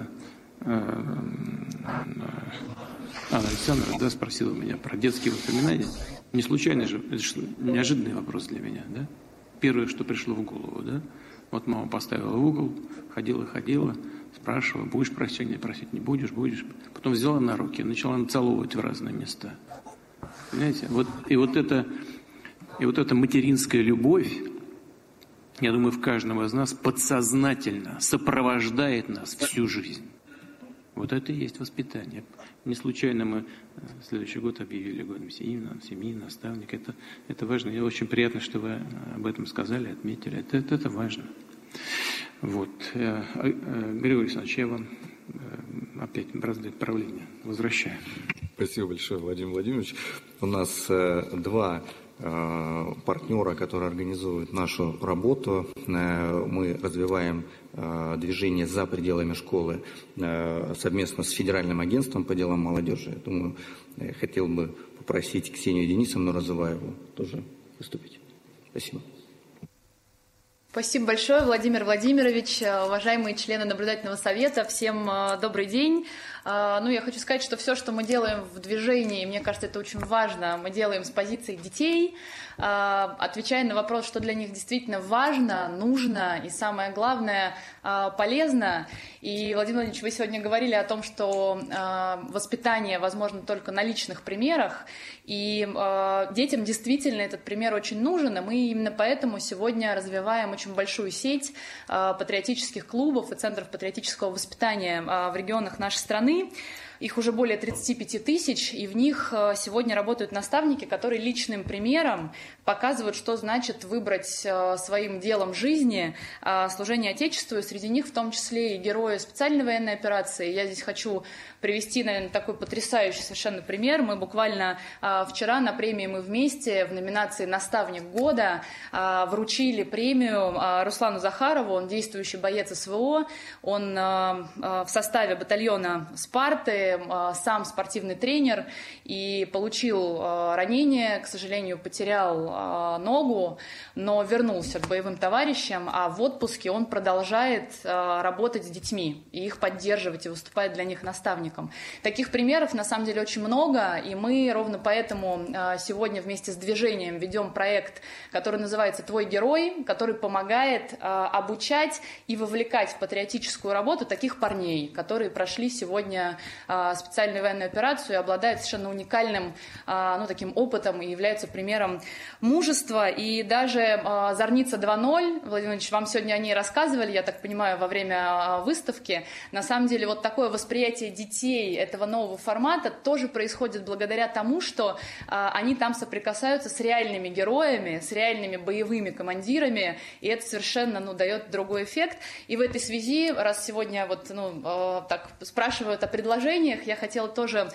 Анна Александровна спросила меня про детские воспоминания. Не случайно же, это же неожиданный вопрос для меня. Да? Первое, что пришло в голову. Да? Вот мама поставила в угол, ходила, спрашивала, будешь прощения просить, не будешь, будешь. Потом взяла на руки, начала нацеловывать в разные места. Понимаете? И вот эта материнская любовь, я думаю, в каждом из нас подсознательно сопровождает нас всю жизнь. Вот это и есть воспитание. Не случайно мы следующий год объявили годом семьи, наставник. Это важно. Мне очень приятно, что вы об этом сказали, отметили. Это важно. Вот. Григорий Александрович, я вам опять раздать правление. Возвращаю. Спасибо большое, Владимир Владимирович. У нас два партнера, которые организуют нашу работу. Мы развиваем движение за пределами школы совместно с Федеральным агентством по делам молодежи. Я думаю, хотел бы попросить Ксению Денисовну Разуваеву тоже выступить. Спасибо. Спасибо большое, Владимир Владимирович, уважаемые члены наблюдательного совета, всем добрый день. Я хочу сказать, что все, что мы делаем в движении, мне кажется, это очень важно, мы делаем с позиции детей, отвечая на вопрос, что для них действительно важно, нужно и, самое главное, полезно. И, Владимир Владимирович, вы сегодня говорили о том, что воспитание возможно только на личных примерах, и детям действительно этот пример очень нужен, и мы именно поэтому сегодня развиваем очень большую сеть патриотических клубов и центров патриотического воспитания в регионах нашей страны. Их уже более 35 тысяч, и в них сегодня работают наставники, которые личным примером показывают, что значит выбрать своим делом жизни служение Отечеству, и среди них в том числе и герои специальной военной операции. Я здесь хочу привести, наверное, такой потрясающий совершенно пример. Мы буквально вчера на премии «Мы вместе» в номинации «Наставник года» вручили премию Руслану Захарову, он действующий боец СВО, он в составе батальона «Спарты», сам спортивный тренер и получил ранение, к сожалению, потерял ногу, но вернулся к боевым товарищам, а в отпуске он продолжает работать с детьми и их поддерживать и выступать для них наставником. Таких примеров на самом деле очень много, и мы ровно поэтому сегодня вместе с движением ведем проект, который называется «Твой герой», который помогает обучать и вовлекать в патриотическую работу таких парней, которые прошли сегодня специальную военную операцию и обладают совершенно уникальным таким опытом и являются примером мужества. И даже «Зорница 2.0», Владимир Ильич, вам сегодня о ней рассказывали, я так понимаю, во время выставки. На самом деле вот такое восприятие детей этого нового формата тоже происходит благодаря тому, что они там соприкасаются с реальными героями, с реальными боевыми командирами, и это совершенно дает другой эффект. И в этой связи, раз сегодня так спрашивают о предложениях, я хотела тоже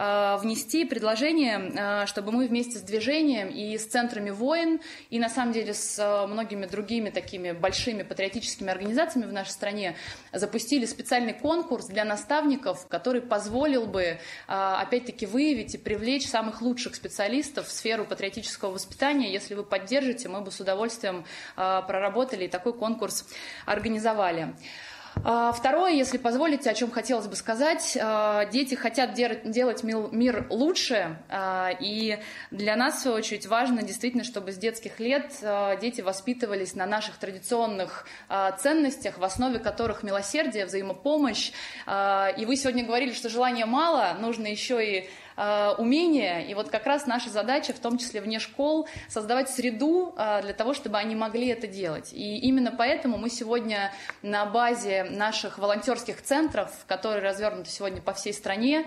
внести предложение, чтобы мы вместе с движением и с центрами войн, и на самом деле с многими другими такими большими патриотическими организациями в нашей стране запустили специальный конкурс для наставников, который позволил бы, опять-таки, выявить и привлечь самых лучших специалистов в сферу патриотического воспитания. Если вы поддержите, мы бы с удовольствием проработали и такой конкурс организовали. Второе, если позволите, о чем хотелось бы сказать, дети хотят делать мир лучше, и для нас, в свою очередь, важно действительно, чтобы с детских лет дети воспитывались на наших традиционных ценностях, в основе которых милосердие, взаимопомощь. И вы сегодня говорили, что желания мало, нужно еще и умения, и вот как раз наша задача, в том числе вне школ, создавать среду для того, чтобы они могли это делать. И именно поэтому мы сегодня на базе наших волонтерских центров, которые развернуты сегодня по всей стране,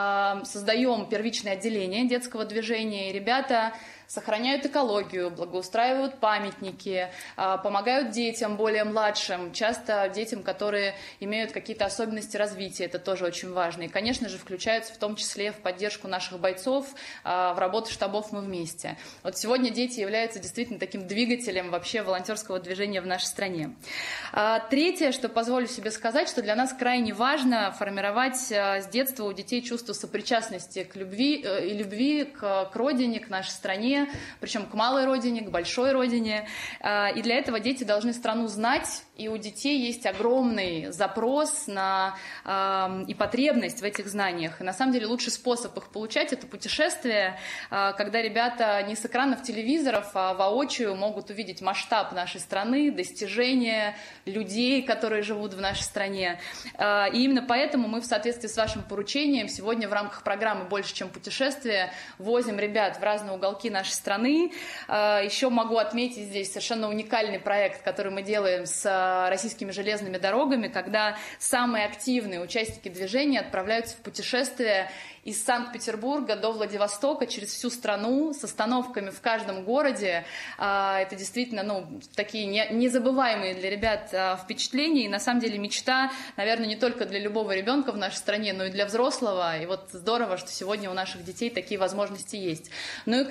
создаем первичное отделение детского движения, и ребята сохраняют экологию, благоустраивают памятники, помогают детям более младшим, часто детям, которые имеют какие-то особенности развития, это тоже очень важно. И, конечно же, включаются в том числе в поддержку наших бойцов, в работу штабов «Мы вместе». Вот сегодня дети являются действительно таким двигателем вообще волонтерского движения в нашей стране. Третье, что позволю себе сказать, что для нас крайне важно формировать с детства у детей чувство сопричастности к любви к родине, к нашей стране, причем к малой родине, к большой родине. И для этого дети должны страну знать, и у детей есть огромный запрос и потребность в этих знаниях. И на самом деле лучший способ их получать – это путешествие, когда ребята не с экранов телевизоров, а воочию могут увидеть масштаб нашей страны, достижения людей, которые живут в нашей стране. И именно поэтому мы в соответствии с вашим поручением сегодня в рамках программы «Больше, чем путешествие» возим ребят в разные уголки нашей страны. Еще могу отметить здесь совершенно уникальный проект, который мы делаем с российскими железными дорогами, когда самые активные участники движения отправляются в путешествие из Санкт-Петербурга до Владивостока через всю страну с остановками в каждом городе. Это действительно такие незабываемые для ребят впечатления. И на самом деле мечта, наверное, не только для любого ребенка в нашей стране, но и для взрослого. И вот здорово, что сегодня у наших детей такие возможности есть. Ну и, конечно же,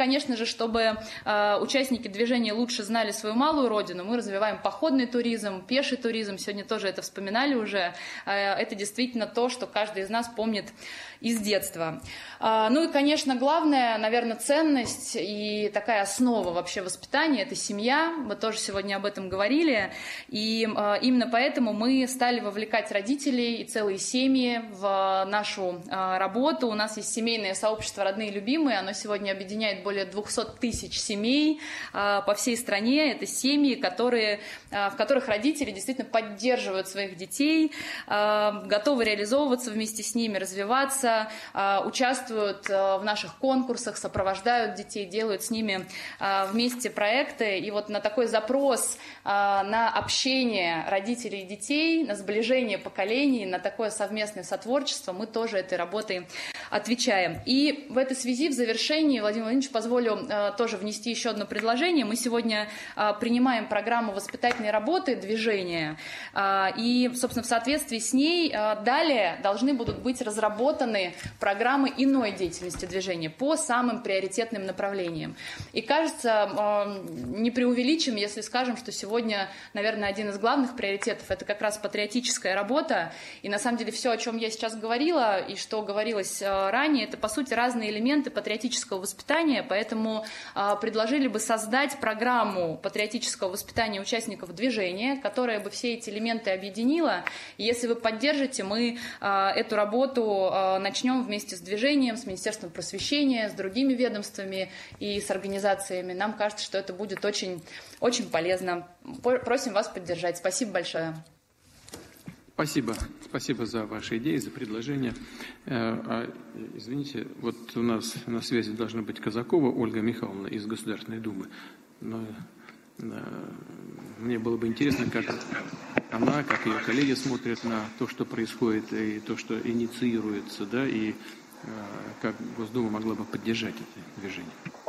же, чтобы участники движения лучше знали свою малую родину, мы развиваем походный туризм, пеший туризм, сегодня тоже это вспоминали уже. Это действительно то, что каждый из нас помнит из детства. Ну и, конечно, главная, наверное, ценность и такая основа вообще воспитания – это семья. Мы тоже сегодня об этом говорили. И именно поэтому мы стали вовлекать родителей и целые семьи в нашу работу. У нас есть семейное сообщество «Родные и любимые». Оно сегодня объединяет более 200 тысяч семей по всей стране. Это семьи, в которых родители действительно поддерживают своих детей, готовы реализовываться вместе с ними, развиваться, участвуют в наших конкурсах, сопровождают детей, делают с ними вместе проекты. И вот на такой запрос на общение родителей и детей, на сближение поколений, на такое совместное сотворчество мы тоже этой работой отвечаем. И в этой связи, в завершении, Владимир Владимирович, позволю тоже внести еще одно предложение. Мы сегодня принимаем программу воспитательной работы движения, и, собственно, в соответствии с ней далее должны будут быть разработаны программы иной деятельности движения по самым приоритетным направлениям. И кажется, не преувеличим, если скажем, что сегодня, наверное, один из главных приоритетов – это как раз патриотическая работа. И на самом деле все, о чем я сейчас говорила и что говорилось ранее, это, по сути, разные элементы патриотического воспитания, поэтому предложили бы создать программу патриотического воспитания участников движения, которая бы все эти элементы объединила. И если вы поддержите, мы эту работу начнем вместе с движением, с Министерством просвещения, с другими ведомствами и с организациями. Нам кажется, что это будет очень, очень полезно. Просим вас поддержать. Спасибо большое. Спасибо. Спасибо за ваши идеи, за предложения. Извините, вот у нас на связи должна быть Казакова Ольга Михайловна из Государственной Думы. Но мне было бы интересно, как она, как ее коллеги смотрят на то, что происходит, и то, что инициируется, да, и как Госдума могла бы поддержать это движение.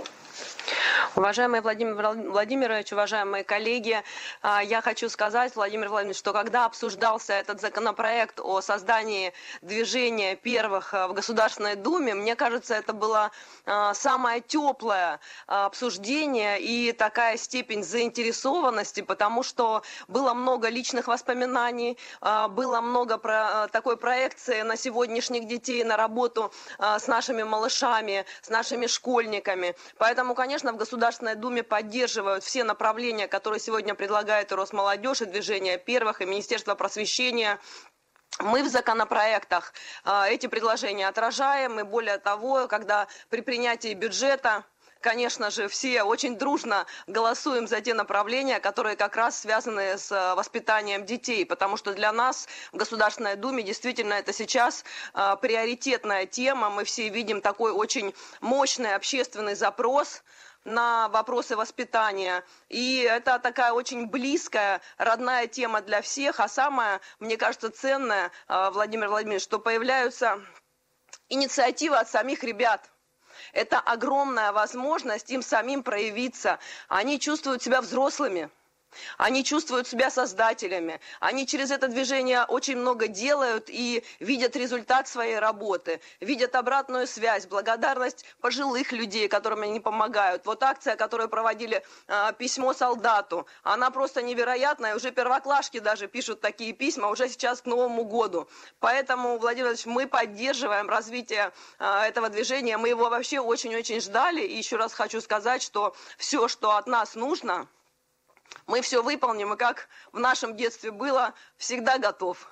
Уважаемый Владимир Владимирович, уважаемые коллеги, я хочу сказать, Владимир Владимирович, что когда обсуждался этот законопроект о создании движения первых в Государственной Думе, мне кажется, это было самое теплое обсуждение и такая степень заинтересованности, потому что было много личных воспоминаний, было много такой проекции на сегодняшних детей, на работу с нашими малышами, с нашими школьниками. Поэтому, конечно, в Государственной Думе поддерживают все направления, которые сегодня предлагает и Росмолодежь, и Движение первых, и Министерство просвещения. Мы в законопроектах эти предложения отражаем, и более того, когда при принятии бюджета, конечно же, все очень дружно голосуем за те направления, которые как раз связаны с воспитанием детей, потому что для нас в Государственной Думе действительно это сейчас приоритетная тема. Мы все видим такой очень мощный общественный запрос на вопросы воспитания. И это такая очень близкая, родная тема для всех. А самое, мне кажется, ценное, Владимир Владимирович, что появляются инициативы от самих ребят. Это огромная возможность им самим проявиться. Они чувствуют себя взрослыми. Они чувствуют себя создателями. Они через это движение очень много делают и видят результат своей работы, видят обратную связь, благодарность пожилых людей, которым они помогают. Вот акция, которую проводили «Письмо солдату», она просто невероятная. Уже первоклашки даже пишут такие письма уже сейчас к Новому году. Поэтому, Владимир Владимирович, мы поддерживаем развитие этого движения. Мы его вообще очень-очень ждали. И еще раз хочу сказать, что все, что от нас нужно, мы все выполним, и как в нашем детстве было, всегда готов.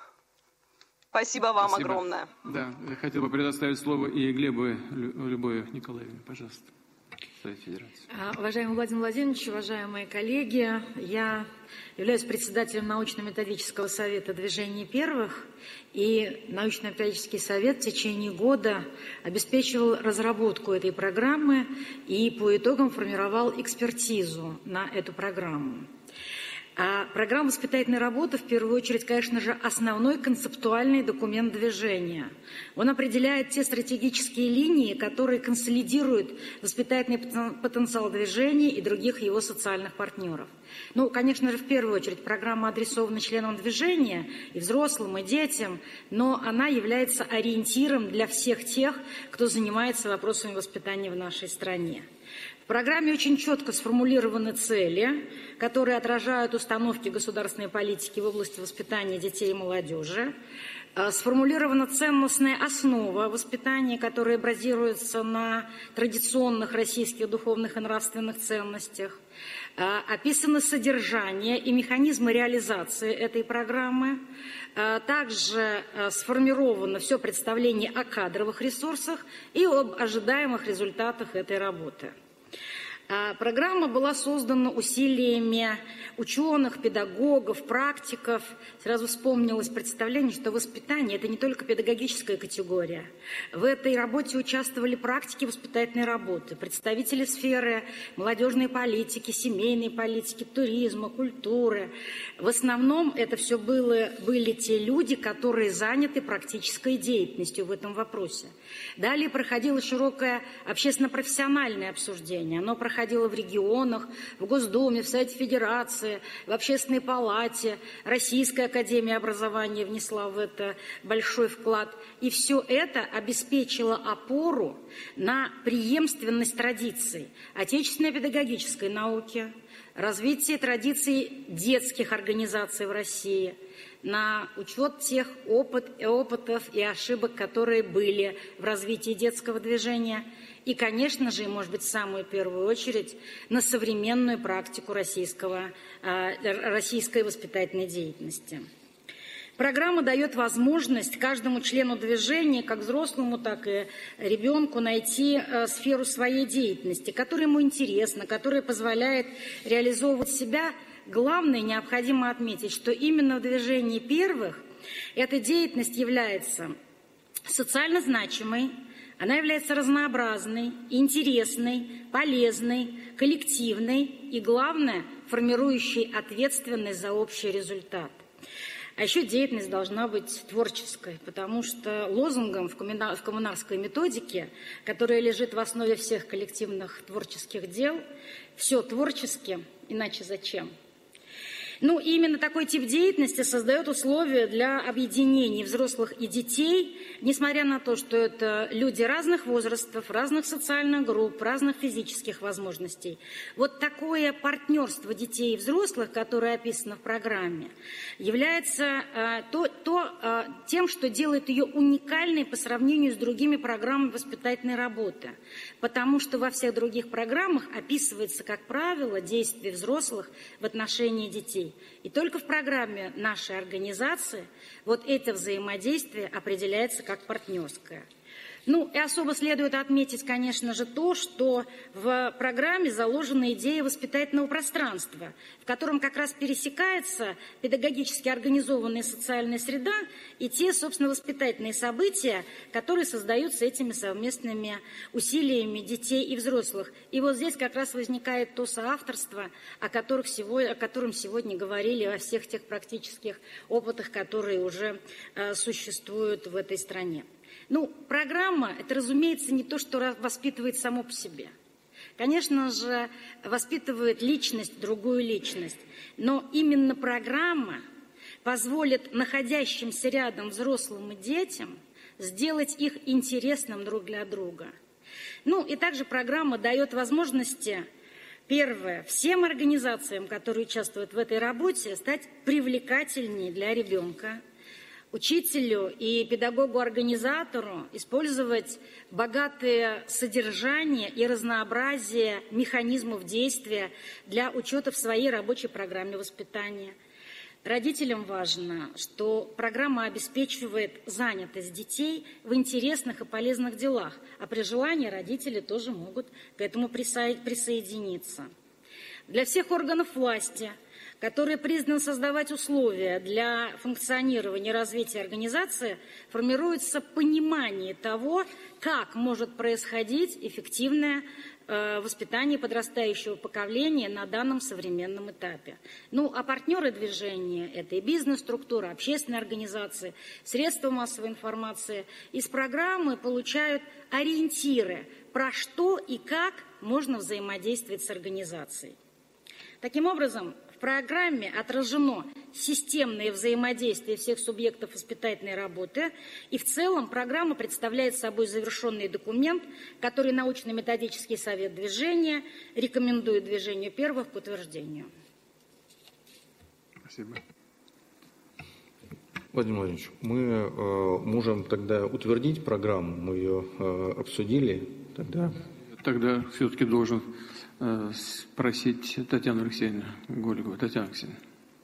Спасибо вам огромное. Да, я хотел бы предоставить слово и Глебу Любове Николаевне, пожалуйста. Уважаемый Владимир Владимирович, уважаемые коллеги, я являюсь председателем научно-методического совета «Движение первых», и научно-методический совет в течение года обеспечивал разработку этой программы и по итогам формировал экспертизу на эту программу. А программа воспитательной работы, в первую очередь, конечно же, основной концептуальный документ движения. Он определяет те стратегические линии, которые консолидируют воспитательный потенциал движения и других его социальных партнеров. Ну, конечно же, в первую очередь, программа адресована членам движения, и взрослым, и детям, но она является ориентиром для всех тех, кто занимается вопросами воспитания в нашей стране. В программе очень четко сформулированы цели, которые отражают установки государственной политики в области воспитания детей и молодежи. Сформулирована ценностная основа воспитания, которая базируется на традиционных российских духовных и нравственных ценностях. Описано содержание и механизмы реализации этой программы. Также сформировано все представление о кадровых ресурсах и об ожидаемых результатах этой работы. Программа была создана усилиями ученых, педагогов, практиков. Сразу вспомнилось представление, что воспитание – это не только педагогическая категория. В этой работе участвовали практики воспитательной работы, представители сферы молодежной политики, семейной политики, туризма, культуры. В основном это все были те люди, которые заняты практической деятельностью в этом вопросе. Далее проходило широкое общественно-профессиональное обсуждение. Оно проходило в регионах, в Госдуме, в Совете Федерации, в Общественной палате. Российская академия образования внесла в это большой вклад. И все это обеспечило опору на преемственность традиций отечественной педагогической науки, развитие традиций детских организаций в России, на учет тех опытов и ошибок, которые были в развитии детского движения, и, конечно же, и, может быть, в самую первую очередь, на современную практику российской воспитательной деятельности. Программа дает возможность каждому члену движения, как взрослому, так и ребенку, найти сферу своей деятельности, которая ему интересна, которая позволяет реализовывать себя. Главное, необходимо отметить, что именно в движении первых эта деятельность является социально значимой, она является разнообразной, интересной, полезной, коллективной и, главное, формирующей ответственность за общий результат. А еще деятельность должна быть творческой, потому что лозунгом в коммунарской методике, которая лежит в основе всех коллективных творческих дел, все творчески, иначе зачем? Ну, и именно такой тип деятельности создает условия для объединений взрослых и детей, несмотря на то, что это люди разных возрастов, разных социальных групп, разных физических возможностей. Вот такое партнерство детей и взрослых, которое описано в программе, является тем, что делает ее уникальной по сравнению с другими программами воспитательной работы. Потому что во всех других программах описывается, как правило, действие взрослых в отношении детей. И только в программе нашей организации вот это взаимодействие определяется как партнерское. Ну, и особо следует отметить, конечно же, то, что в программе заложена идея воспитательного пространства, в котором как раз пересекается педагогически организованная социальная среда и те, собственно, воспитательные события, которые создаются этими совместными усилиями детей и взрослых. И вот здесь как раз возникает то соавторство, о котором сегодня говорили, о всех тех практических опытах, которые уже существуют в этой стране. Ну, программа – это, разумеется, не то, что воспитывает само по себе. Конечно же, воспитывает личность, другую личность. Но именно программа позволит находящимся рядом взрослым и детям сделать их интересным друг для друга. Ну, и также программа дает возможности, первое, всем организациям, которые участвуют в этой работе, стать привлекательнее для ребенка, учителю и педагогу-организатору использовать богатое содержание и разнообразие механизмов действия для учета в своей рабочей программе воспитания. Родителям важно, что программа обеспечивает занятость детей в интересных и полезных делах, а при желании родители тоже могут к этому присоединиться. Для всех органов власти, который признан создавать условия для функционирования и развития организации, формируется понимание того, как может происходить эффективное воспитание подрастающего поколения на данном современном этапе. Ну, а партнеры движения – это и бизнес-структура, общественные организации, средства массовой информации. Из программы получают ориентиры, про что и как можно взаимодействовать с организацией. Таким образом, в программе отражено системное взаимодействие всех субъектов воспитательной работы, и в целом программа представляет собой завершенный документ, который научно-методический совет движения рекомендует движению первых к утверждению. Спасибо. Владимир Владимирович, мы можем тогда утвердить программу, мы ее обсудили Тогда все-таки должен спросить Татьяну Алексеевну Голикову. Татьяна Алексеевна.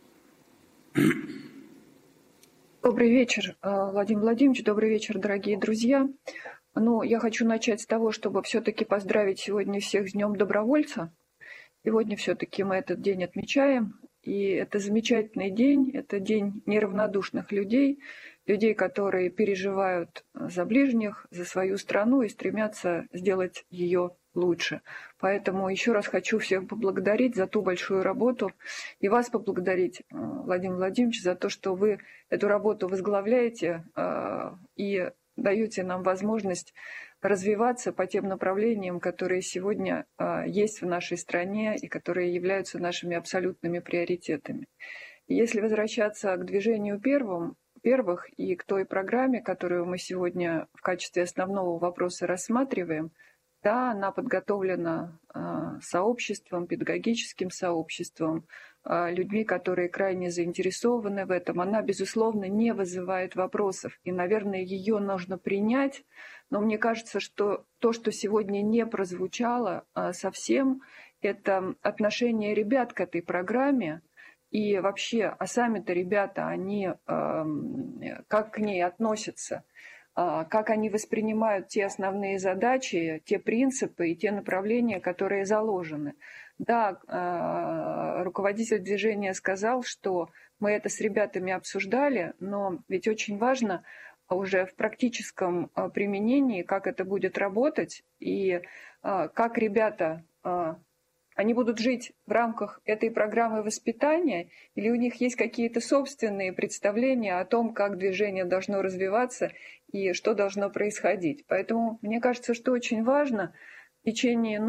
Добрый вечер, Владимир Владимирович, добрый вечер, дорогие друзья. Я хочу начать с того, чтобы все-таки поздравить сегодня всех с Днем добровольца. Сегодня все-таки мы этот день отмечаем. И это замечательный день, это день неравнодушных людей, людей, которые переживают за ближних, за свою страну и стремятся сделать ее лучше. Поэтому еще раз хочу всех поблагодарить за ту большую работу и вас поблагодарить, Владимир Владимирович, за то, что вы эту работу возглавляете и даете нам возможность развиваться по тем направлениям, которые сегодня есть в нашей стране и которые являются нашими абсолютными приоритетами. И если возвращаться к движению первых и к той программе, которую мы сегодня в качестве основного вопроса рассматриваем, да, она подготовлена сообществом, педагогическим сообществом, людьми, которые крайне заинтересованы в этом. Она, безусловно, не вызывает вопросов. И, наверное, ее нужно принять. Но мне кажется, что то, что сегодня не прозвучало совсем, это отношение ребят к этой программе. И вообще, а сами-то ребята, они как к ней относятся, как они воспринимают те основные задачи, те принципы и те направления, которые заложены. Да, руководитель движения сказал, что мы это с ребятами обсуждали, но ведь очень важно уже в практическом применении, как это будет работать и как ребята, они будут жить в рамках этой программы воспитания, или у них есть какие-то собственные представления о том, как движение должно развиваться и что должно происходить. Поэтому мне кажется, что очень важно в течение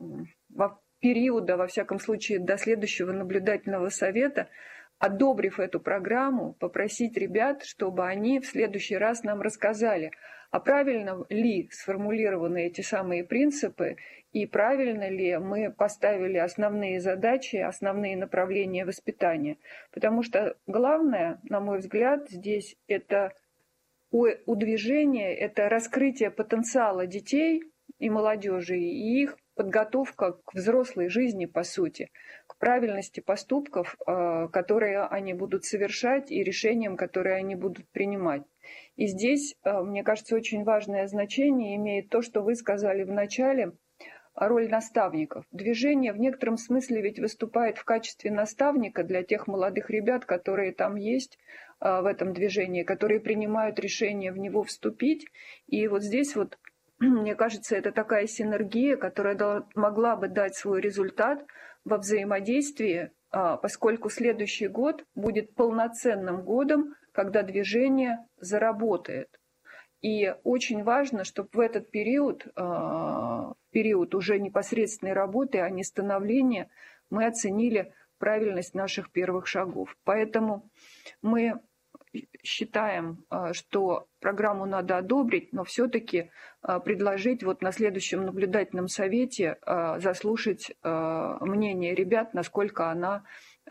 периода, во всяком случае, до следующего наблюдательного совета, одобрив эту программу, попросить ребят, чтобы они в следующий раз нам рассказали, а правильно ли сформулированы эти самые принципы и правильно ли мы поставили основные задачи, основные направления воспитания. Потому что главное, на мой взгляд, здесь это у движения, это раскрытие потенциала детей и молодежи, и их подготовка к взрослой жизни, по сути, к правильности поступков, которые они будут совершать, и решениям, которые они будут принимать. И здесь, мне кажется, очень важное значение имеет то, что вы сказали в начале, роль наставников. Движение в некотором смысле ведь выступает в качестве наставника для тех молодых ребят, которые там есть в этом движении, которые принимают решение в него вступить. И вот здесь вот, мне кажется, это такая синергия, которая могла бы дать свой результат во взаимодействии, поскольку следующий год будет полноценным годом, когда движение заработает. И очень важно, чтобы в этот период уже непосредственной работы, а не становления, мы оценили правильность наших первых шагов. Поэтому мы считаем, что программу надо одобрить, но все-таки предложить вот на следующем наблюдательном совете заслушать мнение ребят, насколько она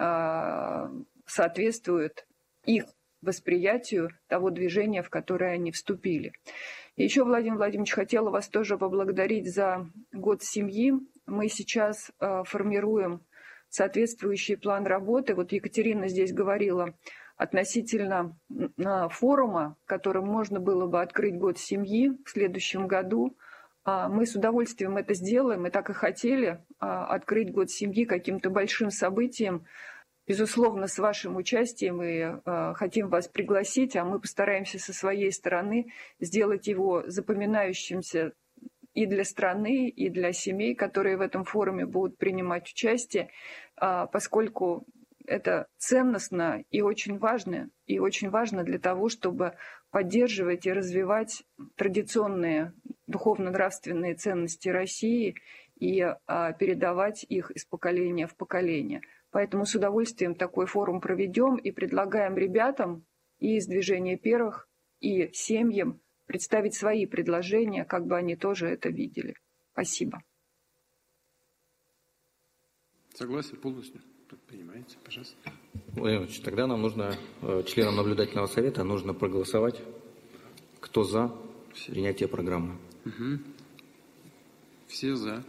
соответствует их восприятию того движения, в которое они вступили. И еще, Владимир Владимирович, хотела вас тоже поблагодарить за год семьи. Мы сейчас формируем соответствующий план работы. Вот Екатерина здесь говорила относительно форума, которым можно было бы открыть год семьи в следующем году. Мы с удовольствием это сделаем, мы так и хотели открыть год семьи каким-то большим событием, безусловно, с вашим участием, и хотим вас пригласить, а мы постараемся со своей стороны сделать его запоминающимся и для страны, и для семей, которые в этом форуме будут принимать участие, поскольку это ценностно и очень важно для того, чтобы поддерживать и развивать традиционные духовно-нравственные ценности России и передавать их из поколения в поколение. Поэтому с удовольствием такой форум проведем и предлагаем ребятам и из движения первых, и семьям представить свои предложения, как бы они тоже это видели. Спасибо. Согласен полностью. Понимаете, пожалуйста. Владимир Ильич, тогда нам нужно, членам наблюдательного совета, нужно проголосовать, кто за принятие программы. Угу. Все за.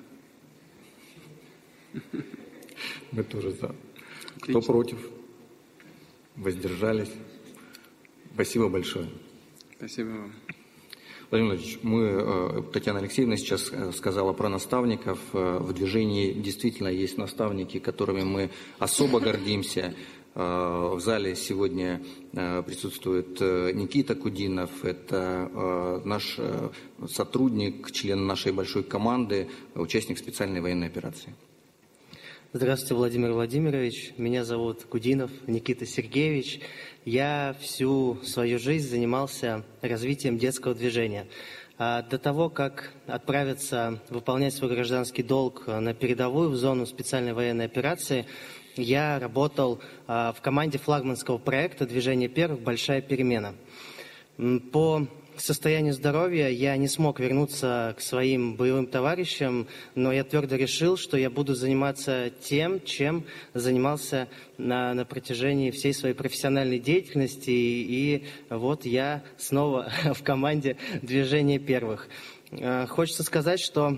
Мы тоже за. Кто против? Воздержались? Спасибо большое. Спасибо вам. Владимир Владимирович, Татьяна Алексеевна сейчас сказала про наставников. В движении действительно есть наставники, которыми мы особо гордимся. В зале сегодня присутствует Никита Кудинов. Это наш сотрудник, член нашей большой команды, участник специальной военной операции. Здравствуйте, Владимир Владимирович. Меня зовут Кудинов Никита Сергеевич. Я всю свою жизнь занимался развитием детского движения. До того, как отправиться выполнять свой гражданский долг на передовую в зону специальной военной операции, я работал в команде флагманского проекта «Движение первых. Большая перемена». По состоянию здоровья я не смог вернуться к своим боевым товарищам, но я твердо решил, что я буду заниматься тем, чем занимался на протяжении всей своей профессиональной деятельности. И вот я снова в команде «Движение первых». Хочется сказать, что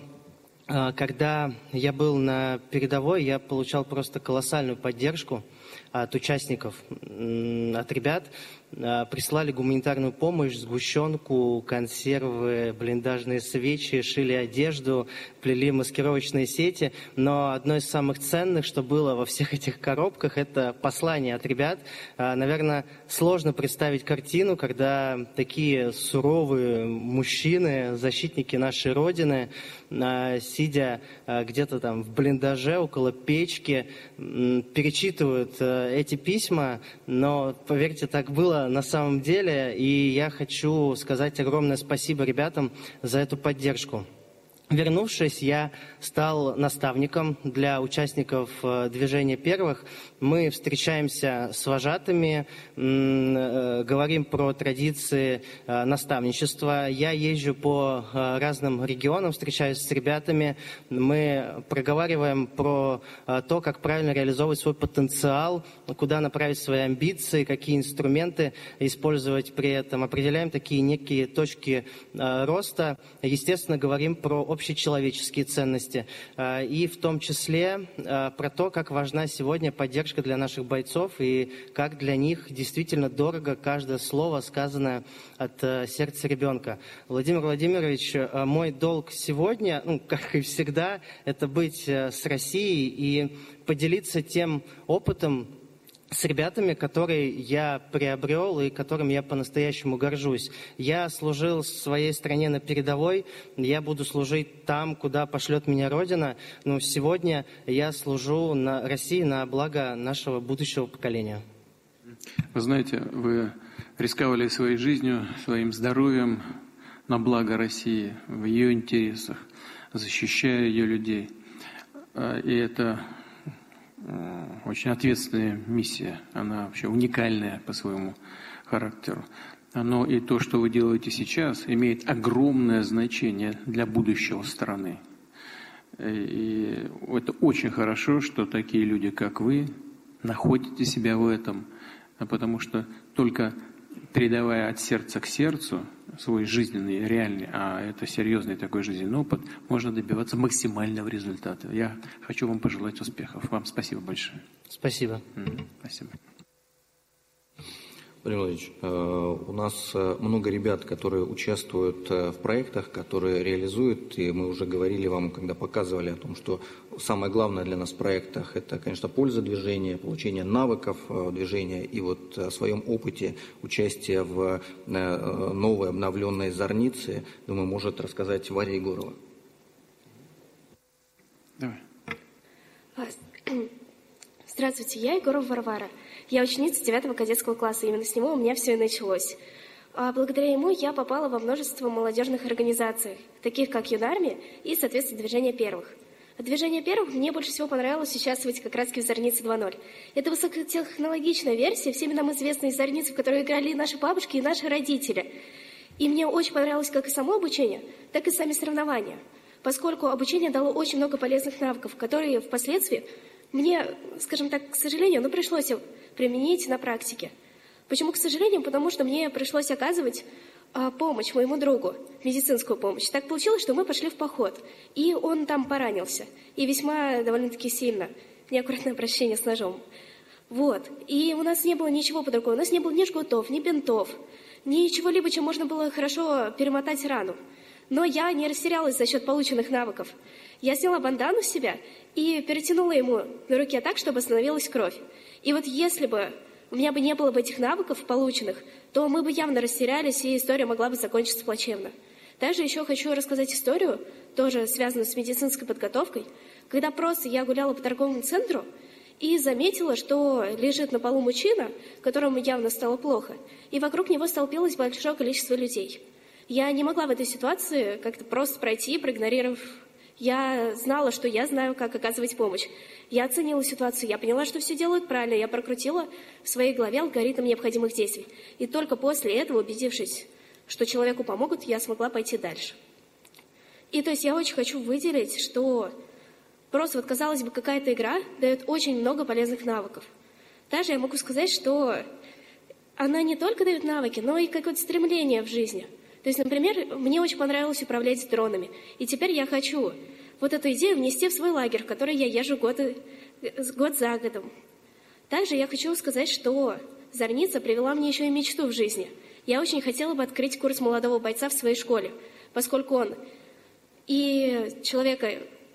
когда я был на передовой, я получал просто колоссальную поддержку от участников, от ребят. Прислали гуманитарную помощь, сгущенку, консервы, блиндажные свечи, шили одежду, плели маскировочные сети. Но одно из самых ценных, что было во всех этих коробках, это послание от ребят. Наверное, сложно представить картину, когда такие суровые мужчины, защитники нашей Родины, сидя где-то там в блиндаже около печки, перечитывают эти письма. Но, поверьте, так было на самом деле, и я хочу сказать огромное спасибо ребятам за эту поддержку. Вернувшись, я стал наставником для участников движения первых. Мы встречаемся с вожатыми, говорим про традиции наставничества. Я езжу по разным регионам, встречаюсь с ребятами. Мы проговариваем про то, как правильно реализовывать свой потенциал, куда направить свои амбиции, какие инструменты использовать при этом. Определяем такие некие точки роста. Естественно, говорим про общечеловеческие ценности. И в том числе про то, как важна сегодня поддержка для наших бойцов и как для них действительно дорого каждое слово, сказанное от сердца ребенка. Владимир Владимирович, мой долг сегодня, как и всегда, это быть с Россией и поделиться тем опытом, с ребятами, которые я приобрел и которым я по-настоящему горжусь. Я служил своей стране на передовой, я буду служить там, куда пошлет меня Родина, но сегодня я служу на России на благо нашего будущего поколения. Вы знаете, вы рисковали своей жизнью, своим здоровьем на благо России, в ее интересах, защищая ее людей. И это очень ответственная миссия, она вообще уникальная по своему характеру. Но и то, что вы делаете сейчас, имеет огромное значение для будущего страны. И это очень хорошо, что такие люди, как вы, находите себя в этом, потому что только передавая от сердца к сердцу свой жизненный, реальный, а это серьезный такой жизненный опыт, можно добиваться максимального результата. Я хочу вам пожелать успехов. Вам спасибо большое. Спасибо. Спасибо. Владимир Владимирович, у нас много ребят, которые участвуют в проектах, которые реализуют, и мы уже говорили вам, когда показывали о том, что самое главное для нас в проектах – это, конечно, польза движения, получение навыков движения, и вот о своем опыте участия в новой обновленной Зорнице, думаю, может рассказать Варя Егорова. Давай. Здравствуйте, я Егорова Варвара. Я ученица 9-го кадетского класса, именно с него у меня все и началось. Благодаря ему я попала во множество молодежных организаций, таких как Юнармия и, соответственно, Движение первых. Движение первых мне больше всего понравилось участвовать как раз-таки в Зорнице 2.0. Это высокотехнологичная версия, всеми нам известной Зорницы, в которой играли наши бабушки и наши родители. И мне очень понравилось как и само обучение, так и сами соревнования, поскольку обучение дало очень много полезных навыков, которые впоследствии мне, скажем так, к сожалению, пришлось применить на практике. Почему к сожалению? Потому что мне пришлось оказывать помощь моему другу, медицинскую помощь. Так получилось, что мы пошли в поход, и он там поранился, и весьма довольно-таки сильно. Неаккуратное обращение с ножом. Вот. И у нас не было ничего по-другому. У нас не было ни жгутов, ни бинтов, ни чего-либо, чем можно было хорошо перемотать рану. Но я не растерялась за счет полученных навыков. Я сняла бандану с себя и перетянула ему на руке так, чтобы остановилась кровь. И вот если бы у меня бы не было бы этих навыков полученных, то мы бы явно растерялись, и история могла бы закончиться плачевно. Также еще хочу рассказать историю, тоже связанную с медицинской подготовкой, когда просто я гуляла по торговому центру и заметила, что лежит на полу мужчина, которому явно стало плохо, и вокруг него столпилось большое количество людей. Я не могла в этой ситуации как-то просто пройти, проигнорировав. Я знала, что я знаю, как оказывать помощь. Я оценила ситуацию, я поняла, что все делают правильно, я прокрутила в своей голове алгоритм необходимых действий. И только после этого, убедившись, что человеку помогут, я смогла пойти дальше. И то есть я очень хочу выделить, что просто вот, казалось бы, какая-то игра дает очень много полезных навыков. Также я могу сказать, что она не только дает навыки, но и какое-то стремление в жизни. То есть, например, мне очень понравилось управлять дронами. И теперь я хочу вот эту идею внести в свой лагерь, в который я езжу год за годом. Также я хочу сказать, что Зорница привела мне еще и мечту в жизни. Я очень хотела бы открыть курс молодого бойца в своей школе, поскольку он и человека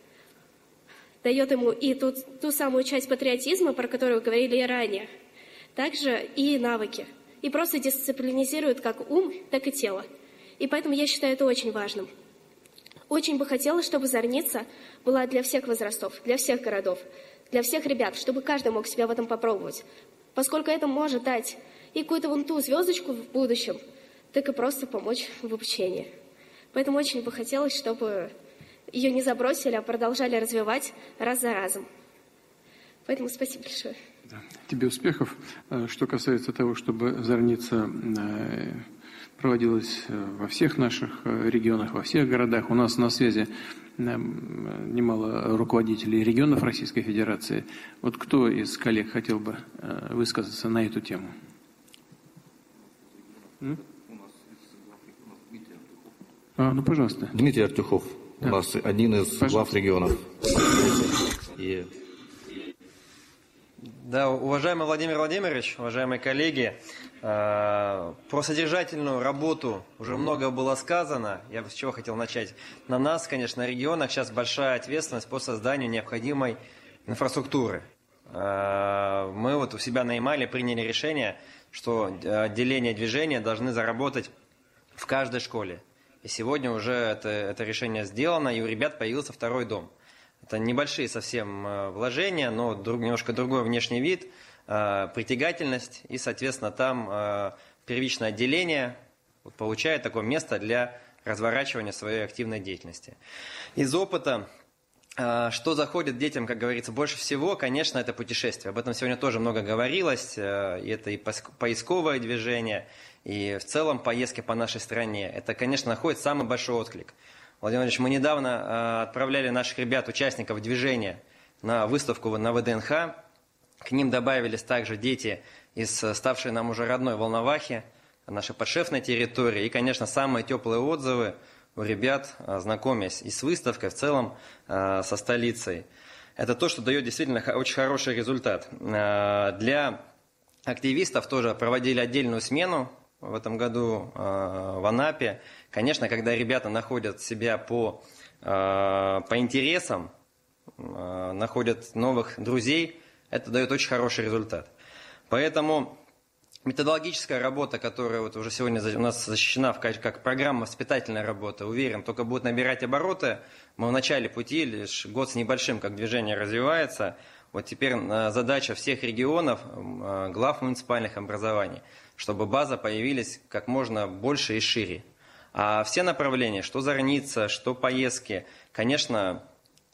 дает ему и ту самую часть патриотизма, про которую вы говорили и ранее, также и навыки. И просто дисциплинизирует как ум, так и тело. И поэтому я считаю это очень важным. Очень бы хотелось, чтобы Зорница была для всех возрастов, для всех городов, для всех ребят, чтобы каждый мог себя в этом попробовать. Поскольку это может дать и какую-то вон ту звездочку в будущем, так и просто помочь в обучении. Поэтому очень бы хотелось, чтобы ее не забросили, а продолжали развивать раз за разом. Поэтому спасибо большое. Да. Тебе успехов. Что касается того, чтобы Зорница проводилась во всех наших регионах, во всех городах. У нас на связи немало руководителей регионов Российской Федерации. Вот кто из коллег хотел бы высказаться на эту тему? Пожалуйста. Дмитрий Артюхов, да. У нас один из глав регионов. Да, уважаемый Владимир Владимирович, уважаемые коллеги, про содержательную работу уже много было сказано. Я бы с чего хотел начать. На нас, конечно, на регионах сейчас большая ответственность по созданию необходимой инфраструктуры. Мы вот у себя на Ямале приняли решение, что отделения движения должны заработать в каждой школе. И сегодня уже это решение сделано, и у ребят появился второй дом. Это небольшие совсем вложения, но немножко другой внешний вид, притягательность, и, соответственно, там первичное отделение получает такое место для разворачивания своей активной деятельности. Из опыта, что заходит детям, как говорится, больше всего, конечно, это путешествие. Об этом сегодня тоже много говорилось, и это и поисковое движение, и в целом поездки по нашей стране. Это, конечно, находит самый большой отклик. Владимир Владимирович, мы недавно отправляли наших ребят, участников движения, на выставку на ВДНХ. К ним добавились также дети из ставшей нам уже родной Волновахи, нашей подшефной территории. И, конечно, самые теплые отзывы у ребят, знакомясь и с выставкой, в целом со столицей. Это то, что дает действительно очень хороший результат. Для активистов тоже проводили отдельную смену в этом году в Анапе. Конечно, когда ребята находят себя по интересам, находят новых друзей, это дает очень хороший результат. Поэтому методологическая работа, которая вот уже сегодня у нас защищена как программа воспитательной работы, уверен, только будет набирать обороты. Мы в начале пути, лишь год с небольшим, как движение развивается. Вот теперь задача всех регионов, глав муниципальных образований, чтобы база появилась как можно больше и шире. А все направления, что Зорница, что поездки, конечно,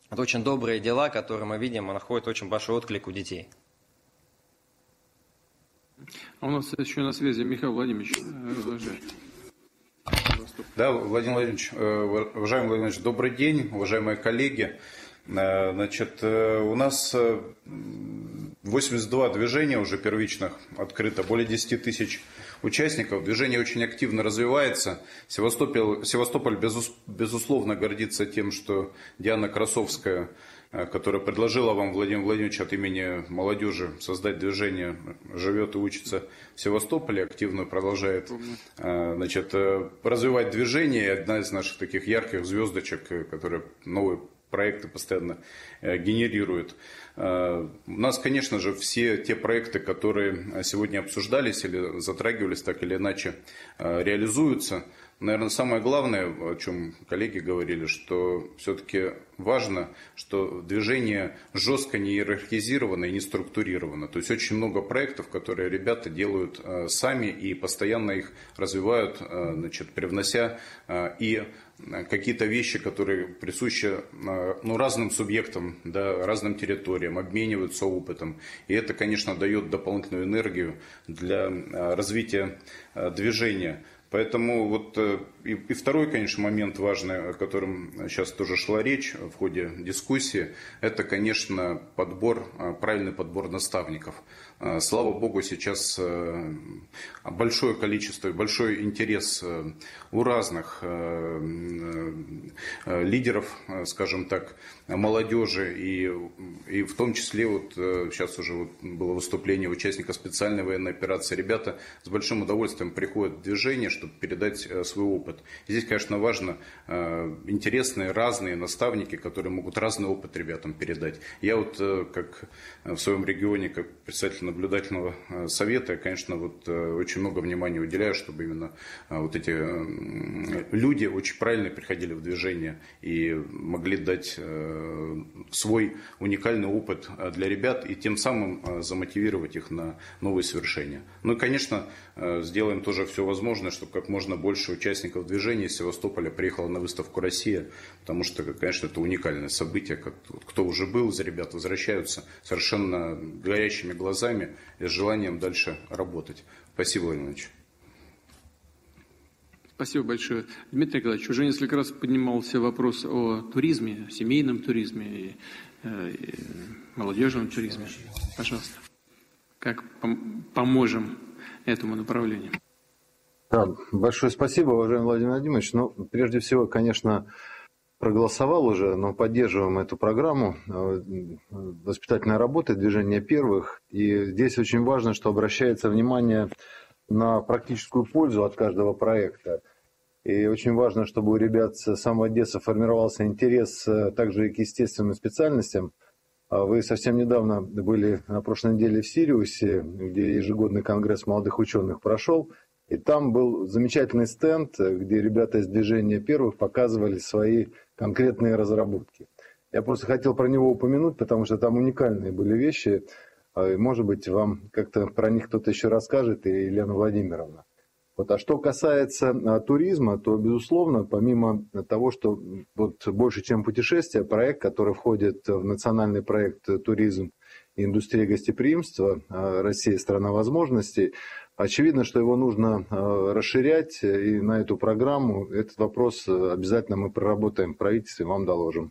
Это очень добрые дела, которые мы видим, находят очень большой отклик у детей. А у нас еще на связи Михаил Владимирович. Да, Владимир Владимирович, уважаемый Владимир Владимирович, добрый день, уважаемые коллеги. Значит, у нас 82 движения уже первичных открыто, более 10 тысяч участников. Движение очень активно развивается. Севастополь безусловно гордится тем, что Диана Красовская, которая предложила вам, Владимир Владимирович, от имени молодежи создать движение, живет и учится в Севастополе, активно продолжает, значит, развивать движение. Одна из наших таких ярких звездочек, которая новые проекты постоянно генерирует. У нас, конечно же, все те проекты, которые сегодня обсуждались или затрагивались, так или иначе реализуются. Наверное, самое главное, о чем коллеги говорили, что все-таки важно, что движение жестко не иерархизировано и не структурировано. То есть очень много проектов, которые ребята делают сами и постоянно их развивают, значит, привнося и какие-то вещи, которые присущи разным субъектам, да, разным территориям, обмениваются опытом. И это, конечно, дает дополнительную энергию для развития движения. Поэтому вот и второй, конечно, момент важный, о котором сейчас тоже шла речь в ходе дискуссии, это, конечно, правильный подбор наставников. Слава Богу, сейчас большое количество, большой интерес у разных лидеров, скажем так, молодежи, и в том числе вот сейчас уже вот было выступление участника специальной военной операции. Ребята с большим удовольствием приходят в движение, чтобы передать свой опыт. Здесь, конечно, важно интересные, разные наставники, которые могут разный опыт ребятам передать. Я вот как в своем регионе, как представитель наблюдательного совета, конечно, вот очень много внимания уделяю, чтобы именно вот эти люди очень правильно приходили в движение и могли дать свой уникальный опыт для ребят и тем самым замотивировать их на новые свершения. Ну и, конечно, сделаем тоже все возможное, чтобы как можно больше участников движения из Севастополя приехало на выставку «Россия», потому что, конечно, это уникальное событие. Кто уже был, за ребят возвращаются совершенно горящими глазами и с желанием дальше работать. Спасибо, Владимир Владимирович. Спасибо большое. Дмитрий Николаевич, уже несколько раз поднимался вопрос о туризме, семейном туризме и молодежном туризме. Пожалуйста. Как поможем этому направлению? Да, большое спасибо, уважаемый Владимир Владимирович. Ну, прежде всего, конечно, проголосовал уже, но поддерживаем эту программу воспитательной работы, движения первых. И здесь очень важно, что обращается внимание на практическую пользу от каждого проекта. И очень важно, чтобы у ребят с самого детства формировался интерес также и к естественным специальностям. Вы совсем недавно были на прошлой неделе в Сириусе, где ежегодный конгресс молодых ученых прошел. И там был замечательный стенд, где ребята из движения первых показывали свои конкретные разработки. Я просто хотел про него упомянуть, потому что там уникальные были вещи. Может быть, вам как-то про них кто-то еще расскажет, и Елена Владимировна. Вот. А что касается туризма, то, безусловно, помимо того, что вот больше, чем путешествия, проект, который входит в национальный проект «Туризм и индустрия гостеприимства. Россия – страна возможностей», очевидно, что его нужно расширять, и на эту программу этот вопрос обязательно мы проработаем в правительстве, вам доложим.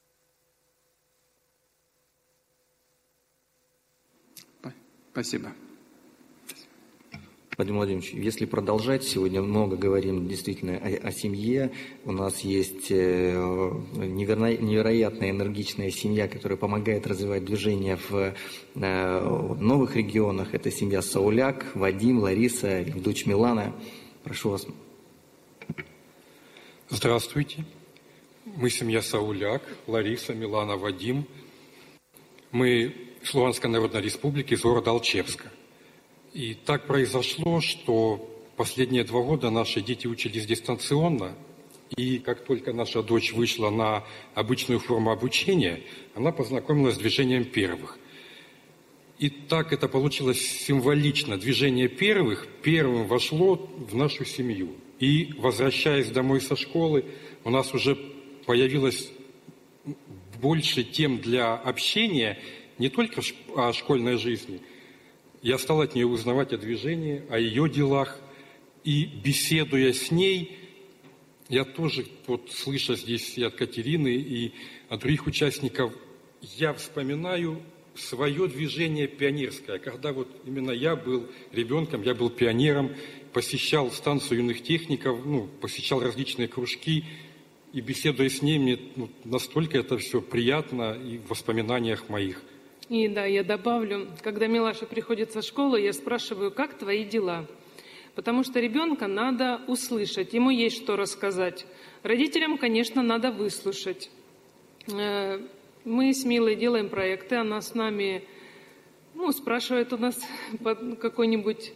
Спасибо. Владимир Владимирович, если продолжать, сегодня много говорим действительно о семье. У нас есть невероятная энергичная семья, которая помогает развивать движение в новых регионах. Это семья Сауляк, Вадим, Лариса, их дочь Милана. Прошу вас. Здравствуйте. Мы семья Сауляк, Лариса, Милана, Вадим. Мы с Луганской Народной Республики, из города Алчевска. И так произошло, что последние 2 года наши дети учились дистанционно, и как только наша дочь вышла на обычную форму обучения, она познакомилась с движением первых. И так это получилось символично. Движение первых первым вошло в нашу семью. И, возвращаясь домой со школы, у нас уже появилось больше тем для общения, не только о школьной жизни. Я стал от нее узнавать о движении, о ее делах. И беседуя с ней, я тоже, вот слыша здесь и от Катерины, и от других участников, я вспоминаю свое движение пионерское. Когда вот именно я был ребенком, я был пионером, посещал станцию юных техников, посещал различные кружки, и беседуя с ней, мне настолько это все приятно и в воспоминаниях моих. И да, я добавлю, когда Милаша приходит со школы, я спрашиваю, как твои дела? Потому что ребенка надо услышать, ему есть что рассказать. Родителям, конечно, надо выслушать. Мы с Милой делаем проекты, она с нами, спрашивает у нас какой-нибудь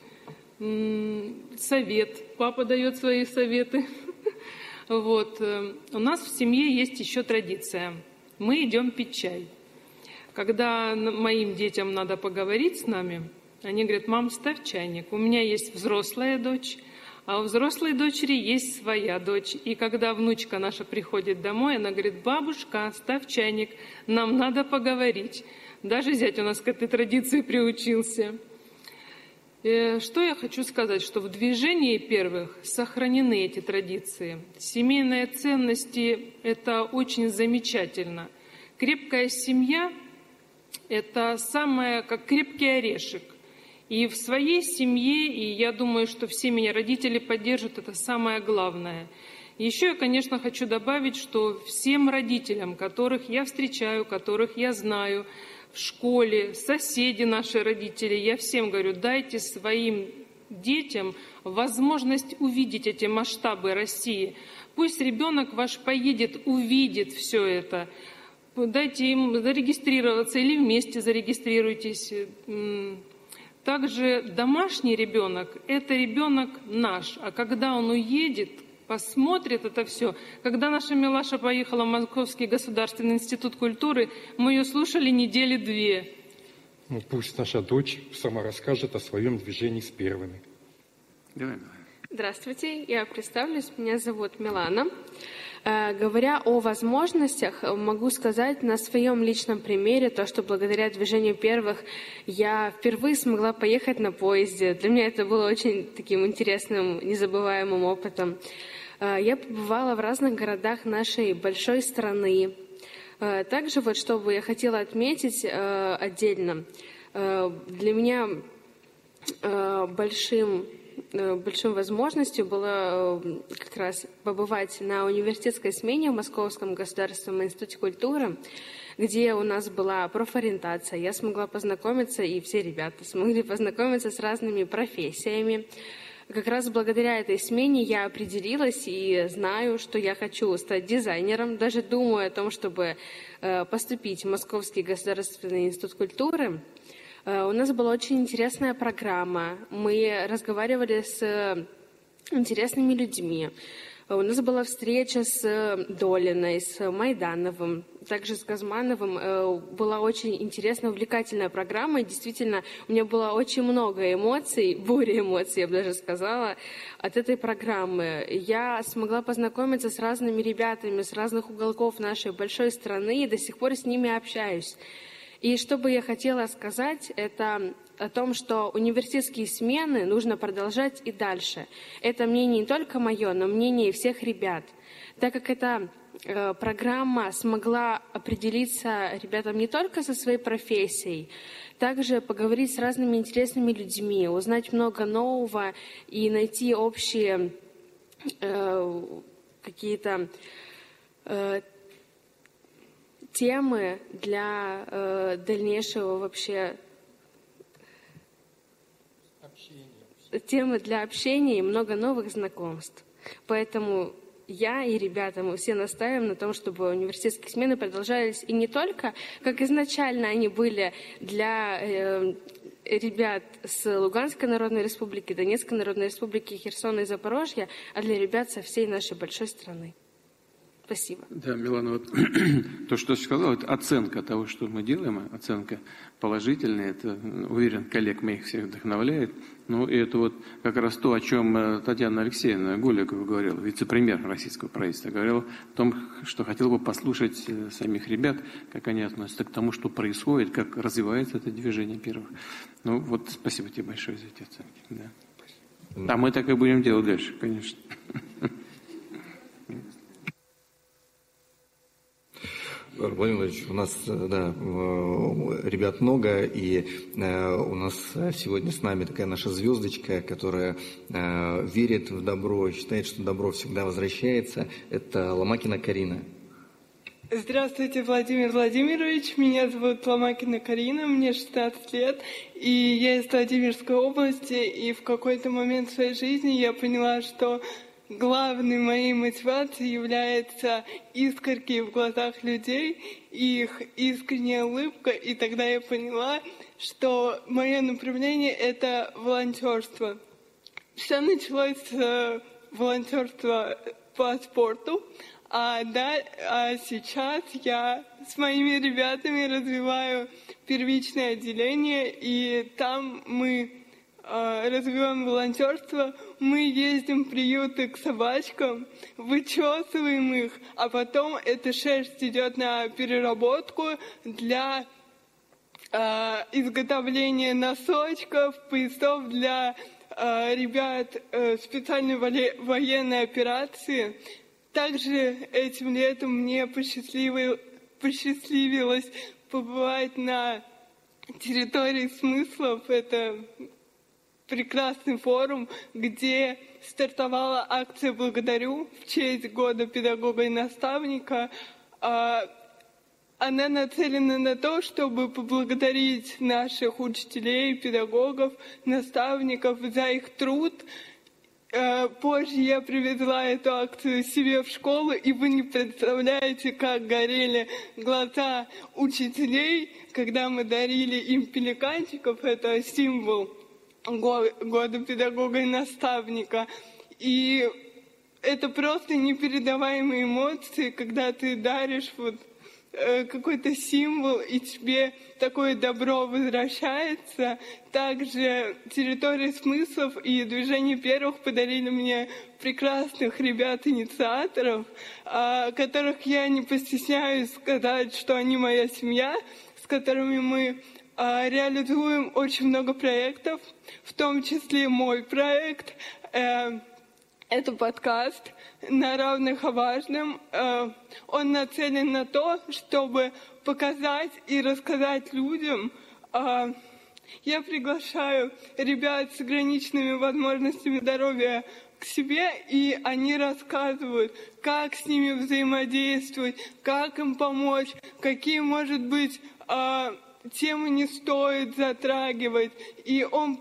совет, папа дает свои советы. Вот. У нас в семье есть еще традиция. Мы идем пить чай. Когда моим детям надо поговорить с нами, они говорят: мам, ставь чайник. У меня есть взрослая дочь, а у взрослой дочери есть своя дочь. И когда внучка наша приходит домой, она говорит: бабушка, ставь чайник, нам надо поговорить. Даже зять у нас к этой традиции приучился. Что я хочу сказать, что в движении первых сохранены эти традиции. Семейные ценности – это очень замечательно. Крепкая семья – это самое, как крепкий орешек. И в своей семье, и я думаю, что все меня родители поддержат, это самое главное. Еще я, конечно, хочу добавить, что всем родителям, которых я встречаю, которых я знаю, в школе, соседи наши родители, я всем говорю, дайте своим детям возможность увидеть эти масштабы России. Пусть ребенок ваш поедет, увидит все это. Дайте им зарегистрироваться или вместе зарегистрируйтесь. Также домашний ребенок – это ребенок наш, а когда он уедет, посмотрит это все. Когда наша Милаша поехала в Московский государственный институт культуры, мы ее слушали недели 2. Пусть наша дочь сама расскажет о своем движении с первыми. Здравствуйте, я представлюсь, меня зовут Милана. Говоря о возможностях, могу сказать на своем личном примере то, что благодаря движению первых я впервые смогла поехать на поезде. Для меня это было очень таким интересным, незабываемым опытом. Я побывала в разных городах нашей большой страны. Также вот что бы я хотела отметить отдельно, для меня большой возможностью было как раз побывать на университетской смене в Московском государственном институте культуры, где у нас была профориентация. Я смогла познакомиться, и все ребята смогли познакомиться с разными профессиями. Как раз благодаря этой смене я определилась и знаю, что я хочу стать дизайнером. Даже думаю о том, чтобы поступить в Московский государственный институт культуры. У нас была очень интересная программа. Мы разговаривали с интересными людьми. У нас была встреча с Долиной, с Майдановым, также с Газмановым. Была очень интересная, увлекательная программа. И действительно, у меня было очень много эмоций, буря эмоций, я бы даже сказала, от этой программы. Я смогла познакомиться с разными ребятами с разных уголков нашей большой страны и до сих пор с ними общаюсь. И что бы я хотела сказать, это о том, что университетские смены нужно продолжать и дальше. Это мнение не только мое, но мнение всех ребят. Так как эта программа смогла определиться ребятам не только со своей профессией, также поговорить с разными интересными людьми, узнать много нового и найти общие какие-то темы для дальнейшего вообще темы для общения и много новых знакомств. Поэтому я и ребята, мы все настаиваем на том, чтобы университетские смены продолжались и не только, как изначально они были для ребят с Луганской Народной Республики, Донецкой Народной Республики, Херсона и Запорожья, а для ребят со всей нашей большой страны. Спасибо. Да, Милана, вот то, что ты сказала, это оценка того, что мы делаем, оценка положительная, это, уверен, коллег моих всех вдохновляет. Ну, и это вот как раз то, о чем Татьяна Алексеевна Голикова говорила, вице-премьер российского правительства, говорила о том, что хотел бы послушать самих ребят, как они относятся к тому, что происходит, как развивается это движение первых. Ну, вот спасибо тебе большое за эти оценки. Да. А мы так и будем делать дальше, конечно. Владимир Владимирович, у нас ребят много, и у нас сегодня с нами такая наша звездочка, которая верит в добро, считает, что добро всегда возвращается. Это Ломакина Карина. Здравствуйте, Владимир Владимирович. Меня зовут Ломакина Карина, мне 16 лет, и я из Владимирской области, и в какой-то момент в своей жизни я поняла, что главной моей мотивацией является искорки в глазах людей, их искренняя улыбка, и тогда я поняла, что мое направление — это волонтерство. Все началось с волонтерства по спорту, а сейчас я с моими ребятами развиваю первичное отделение, и там мы развиваем волонтерство, мы ездим в приюты к собачкам, вычесываем их, а потом эта шерсть идет на переработку для изготовления носочков, поясов для ребят специальной военной операции. Также этим летом мне посчастливилось побывать на территории смыслов. Это прекрасный форум, где стартовала акция «Благодарю» в честь Года педагога и наставника. Она нацелена на то, чтобы поблагодарить наших учителей, педагогов, наставников за их труд. Позже я привезла эту акцию себе в школу, и вы не представляете, как горели глаза учителей, когда мы дарили им пеликанчиков. Это символ Года педагога и наставника. И это просто непередаваемые эмоции, когда ты даришь какой-то символ, и тебе такое добро возвращается. Также территория смыслов и движение первых подарили мне прекрасных ребят-инициаторов, которых я не постесняюсь сказать, что они моя семья, с которыми мы реализуем очень много проектов, в том числе мой проект. Это подкаст «На равных о важном». Он нацелен на то, чтобы показать и рассказать людям. Я приглашаю ребят с ограниченными возможностями здоровья к себе, и они рассказывают, как с ними взаимодействовать, как им помочь, какие, может быть, темы не стоит затрагивать. И он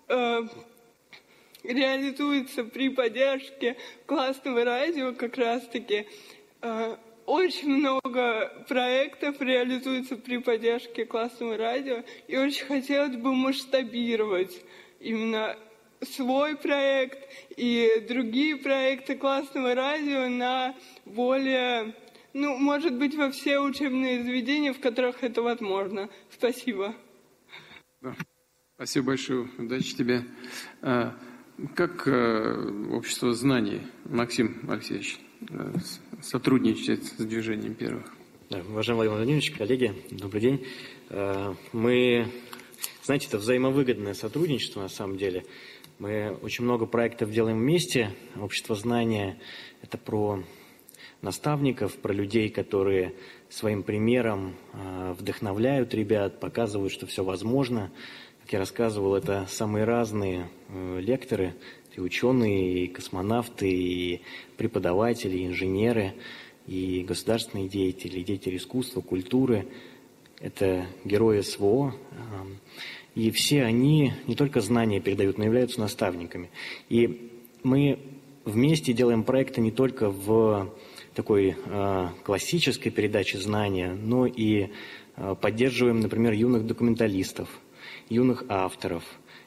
реализуется при поддержке классного радио как раз-таки. Очень много проектов реализуется при поддержке классного радио, и очень хотелось бы масштабировать именно свой проект и другие проекты классного радио на более, может быть, во все учебные заведения, в которых это возможно. Спасибо. Спасибо большое. Удачи тебе. Как общество знаний, Максим Алексеевич, сотрудничает с движением первых? Да, уважаемый Владимир Владимирович, коллеги, добрый день. Мы, знаете, это взаимовыгодное сотрудничество на самом деле. Мы очень много проектов делаем вместе. Общество знания – это про наставников, про людей, которые своим примером вдохновляют ребят, показывают, что все возможно. Как я рассказывал, это самые разные лекторы, и ученые, и космонавты, и преподаватели, и инженеры, и государственные деятели, и деятели искусства, культуры. Это герои СВО. И все они не только знания передают, но и являются наставниками. И мы вместе делаем проекты не только в такой классической передаче знания, но и поддерживаем, например, юных документалистов, юных авторов,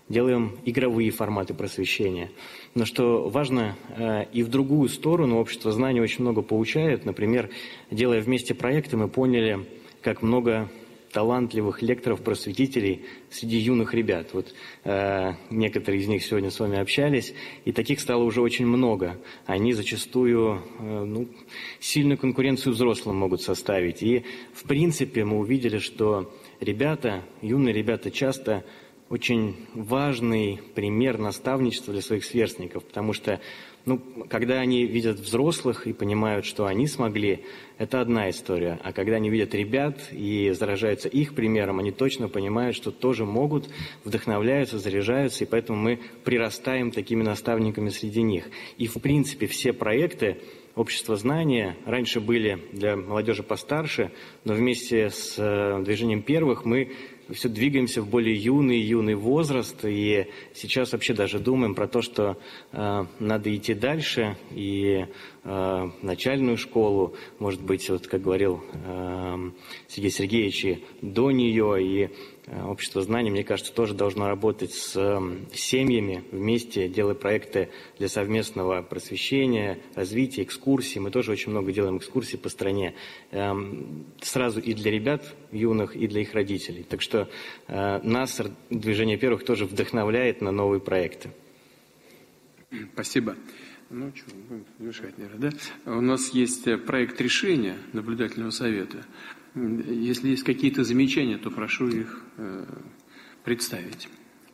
делаем игровые форматы просвещения. Но что важно, и в другую сторону общество знаний очень много получает. Например, делая вместе проекты, мы поняли, как много талантливых лекторов, просветителей среди юных ребят. Вот некоторые из них сегодня с вами общались, и таких стало уже очень много. Они зачастую сильную конкуренцию взрослым могут составить. И в принципе мы увидели, что ребята, юные ребята часто очень важный пример наставничества для своих сверстников, потому что когда они видят взрослых и понимают, что они смогли, это одна история. А когда они видят ребят и заражаются их примером, они точно понимают, что тоже могут, вдохновляются, заряжаются, и поэтому мы прирастаем такими наставниками среди них. И в принципе все проекты общества знания раньше были для молодежи постарше, но вместе с движением первых мы все двигаемся в более юный возраст, и сейчас вообще даже думаем про то, что надо идти дальше, и начальную школу, может быть, вот как говорил Сергей Сергеевич, и до нее, и общество знаний, мне кажется, тоже должно работать с семьями вместе, делая проекты для совместного просвещения, развития, экскурсий. Мы тоже очень много делаем экскурсий по стране, сразу и для ребят юных, и для их родителей. Так что нас, движение первых, тоже вдохновляет на новые проекты. Спасибо. Ну, что, будем завершать, наверное, да? У нас есть проект решения наблюдательного совета. Если есть какие-то замечания, то прошу их представить.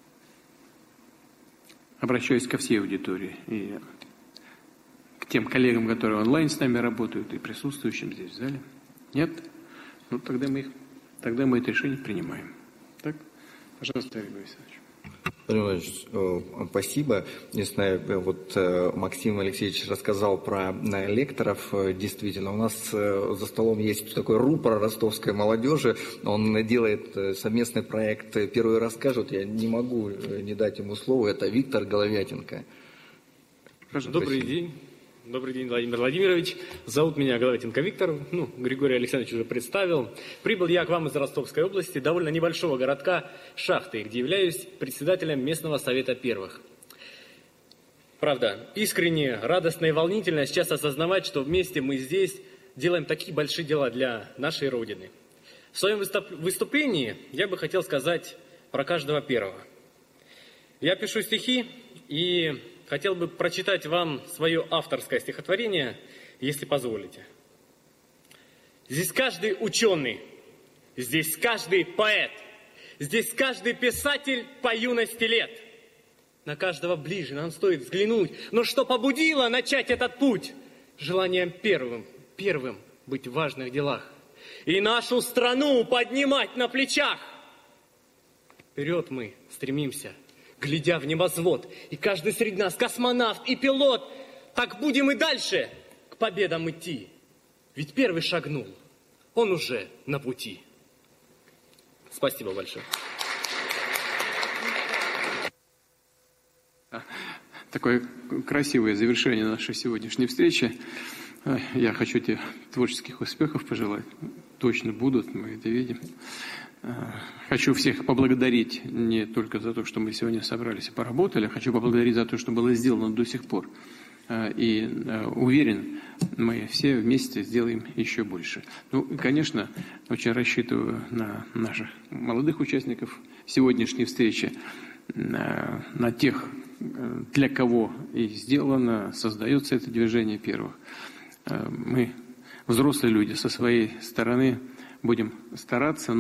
Обращаюсь ко всей аудитории и к тем коллегам, которые онлайн с нами работают, и присутствующим здесь в зале. Нет? Ну, тогда мы это решение принимаем. Так? Пожалуйста, Олег Борисович. Владимир Владимирович, спасибо. Не знаю, вот Максим Алексеевич рассказал про лекторов. Действительно, у нас за столом есть такой рупор ростовской молодежи. Он делает совместный проект «Первый расскажут». Я не могу не дать ему слово. Это Виктор Головятенко. Добрый день. Добрый день, Владимир Владимирович. Зовут меня Головятенко Виктор. Григорий Александрович уже представил. Прибыл я к вам из Ростовской области, довольно небольшого городка Шахты, где являюсь председателем местного совета первых. Правда, искренне, радостно и волнительно сейчас осознавать, что вместе мы здесь делаем такие большие дела для нашей Родины. В своем выступлении я бы хотел сказать про каждого первого. Я пишу стихи и хотел бы прочитать вам свое авторское стихотворение, если позволите. Здесь каждый ученый, здесь каждый поэт, здесь каждый писатель по юности лет. На каждого ближе нам стоит взглянуть. Но что побудило начать этот путь? Желанием первым быть в важных делах. И нашу страну поднимать на плечах. Вперед мы стремимся, глядя в небосвод, и каждый среди нас космонавт и пилот. Так будем и дальше к победам идти. Ведь первый шагнул, он уже на пути. Спасибо большое. Такое красивое завершение нашей сегодняшней встречи. Я хочу тебе творческих успехов пожелать. Точно будут, мы это видим. Хочу всех поблагодарить не только за то, что мы сегодня собрались и поработали, хочу поблагодарить за то, что было сделано до сих пор. И уверен, мы все вместе сделаем еще больше. Конечно, очень рассчитываю на наших молодых участников сегодняшней встречи, на тех, для кого и сделано, создается это движение первых. Мы, взрослые люди, со своей стороны будем стараться,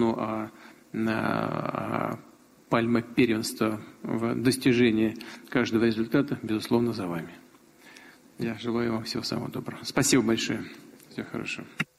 а пальма первенства в достижении каждого результата, безусловно, за вами. Я желаю вам всего самого доброго. Спасибо большое. Всего хорошего.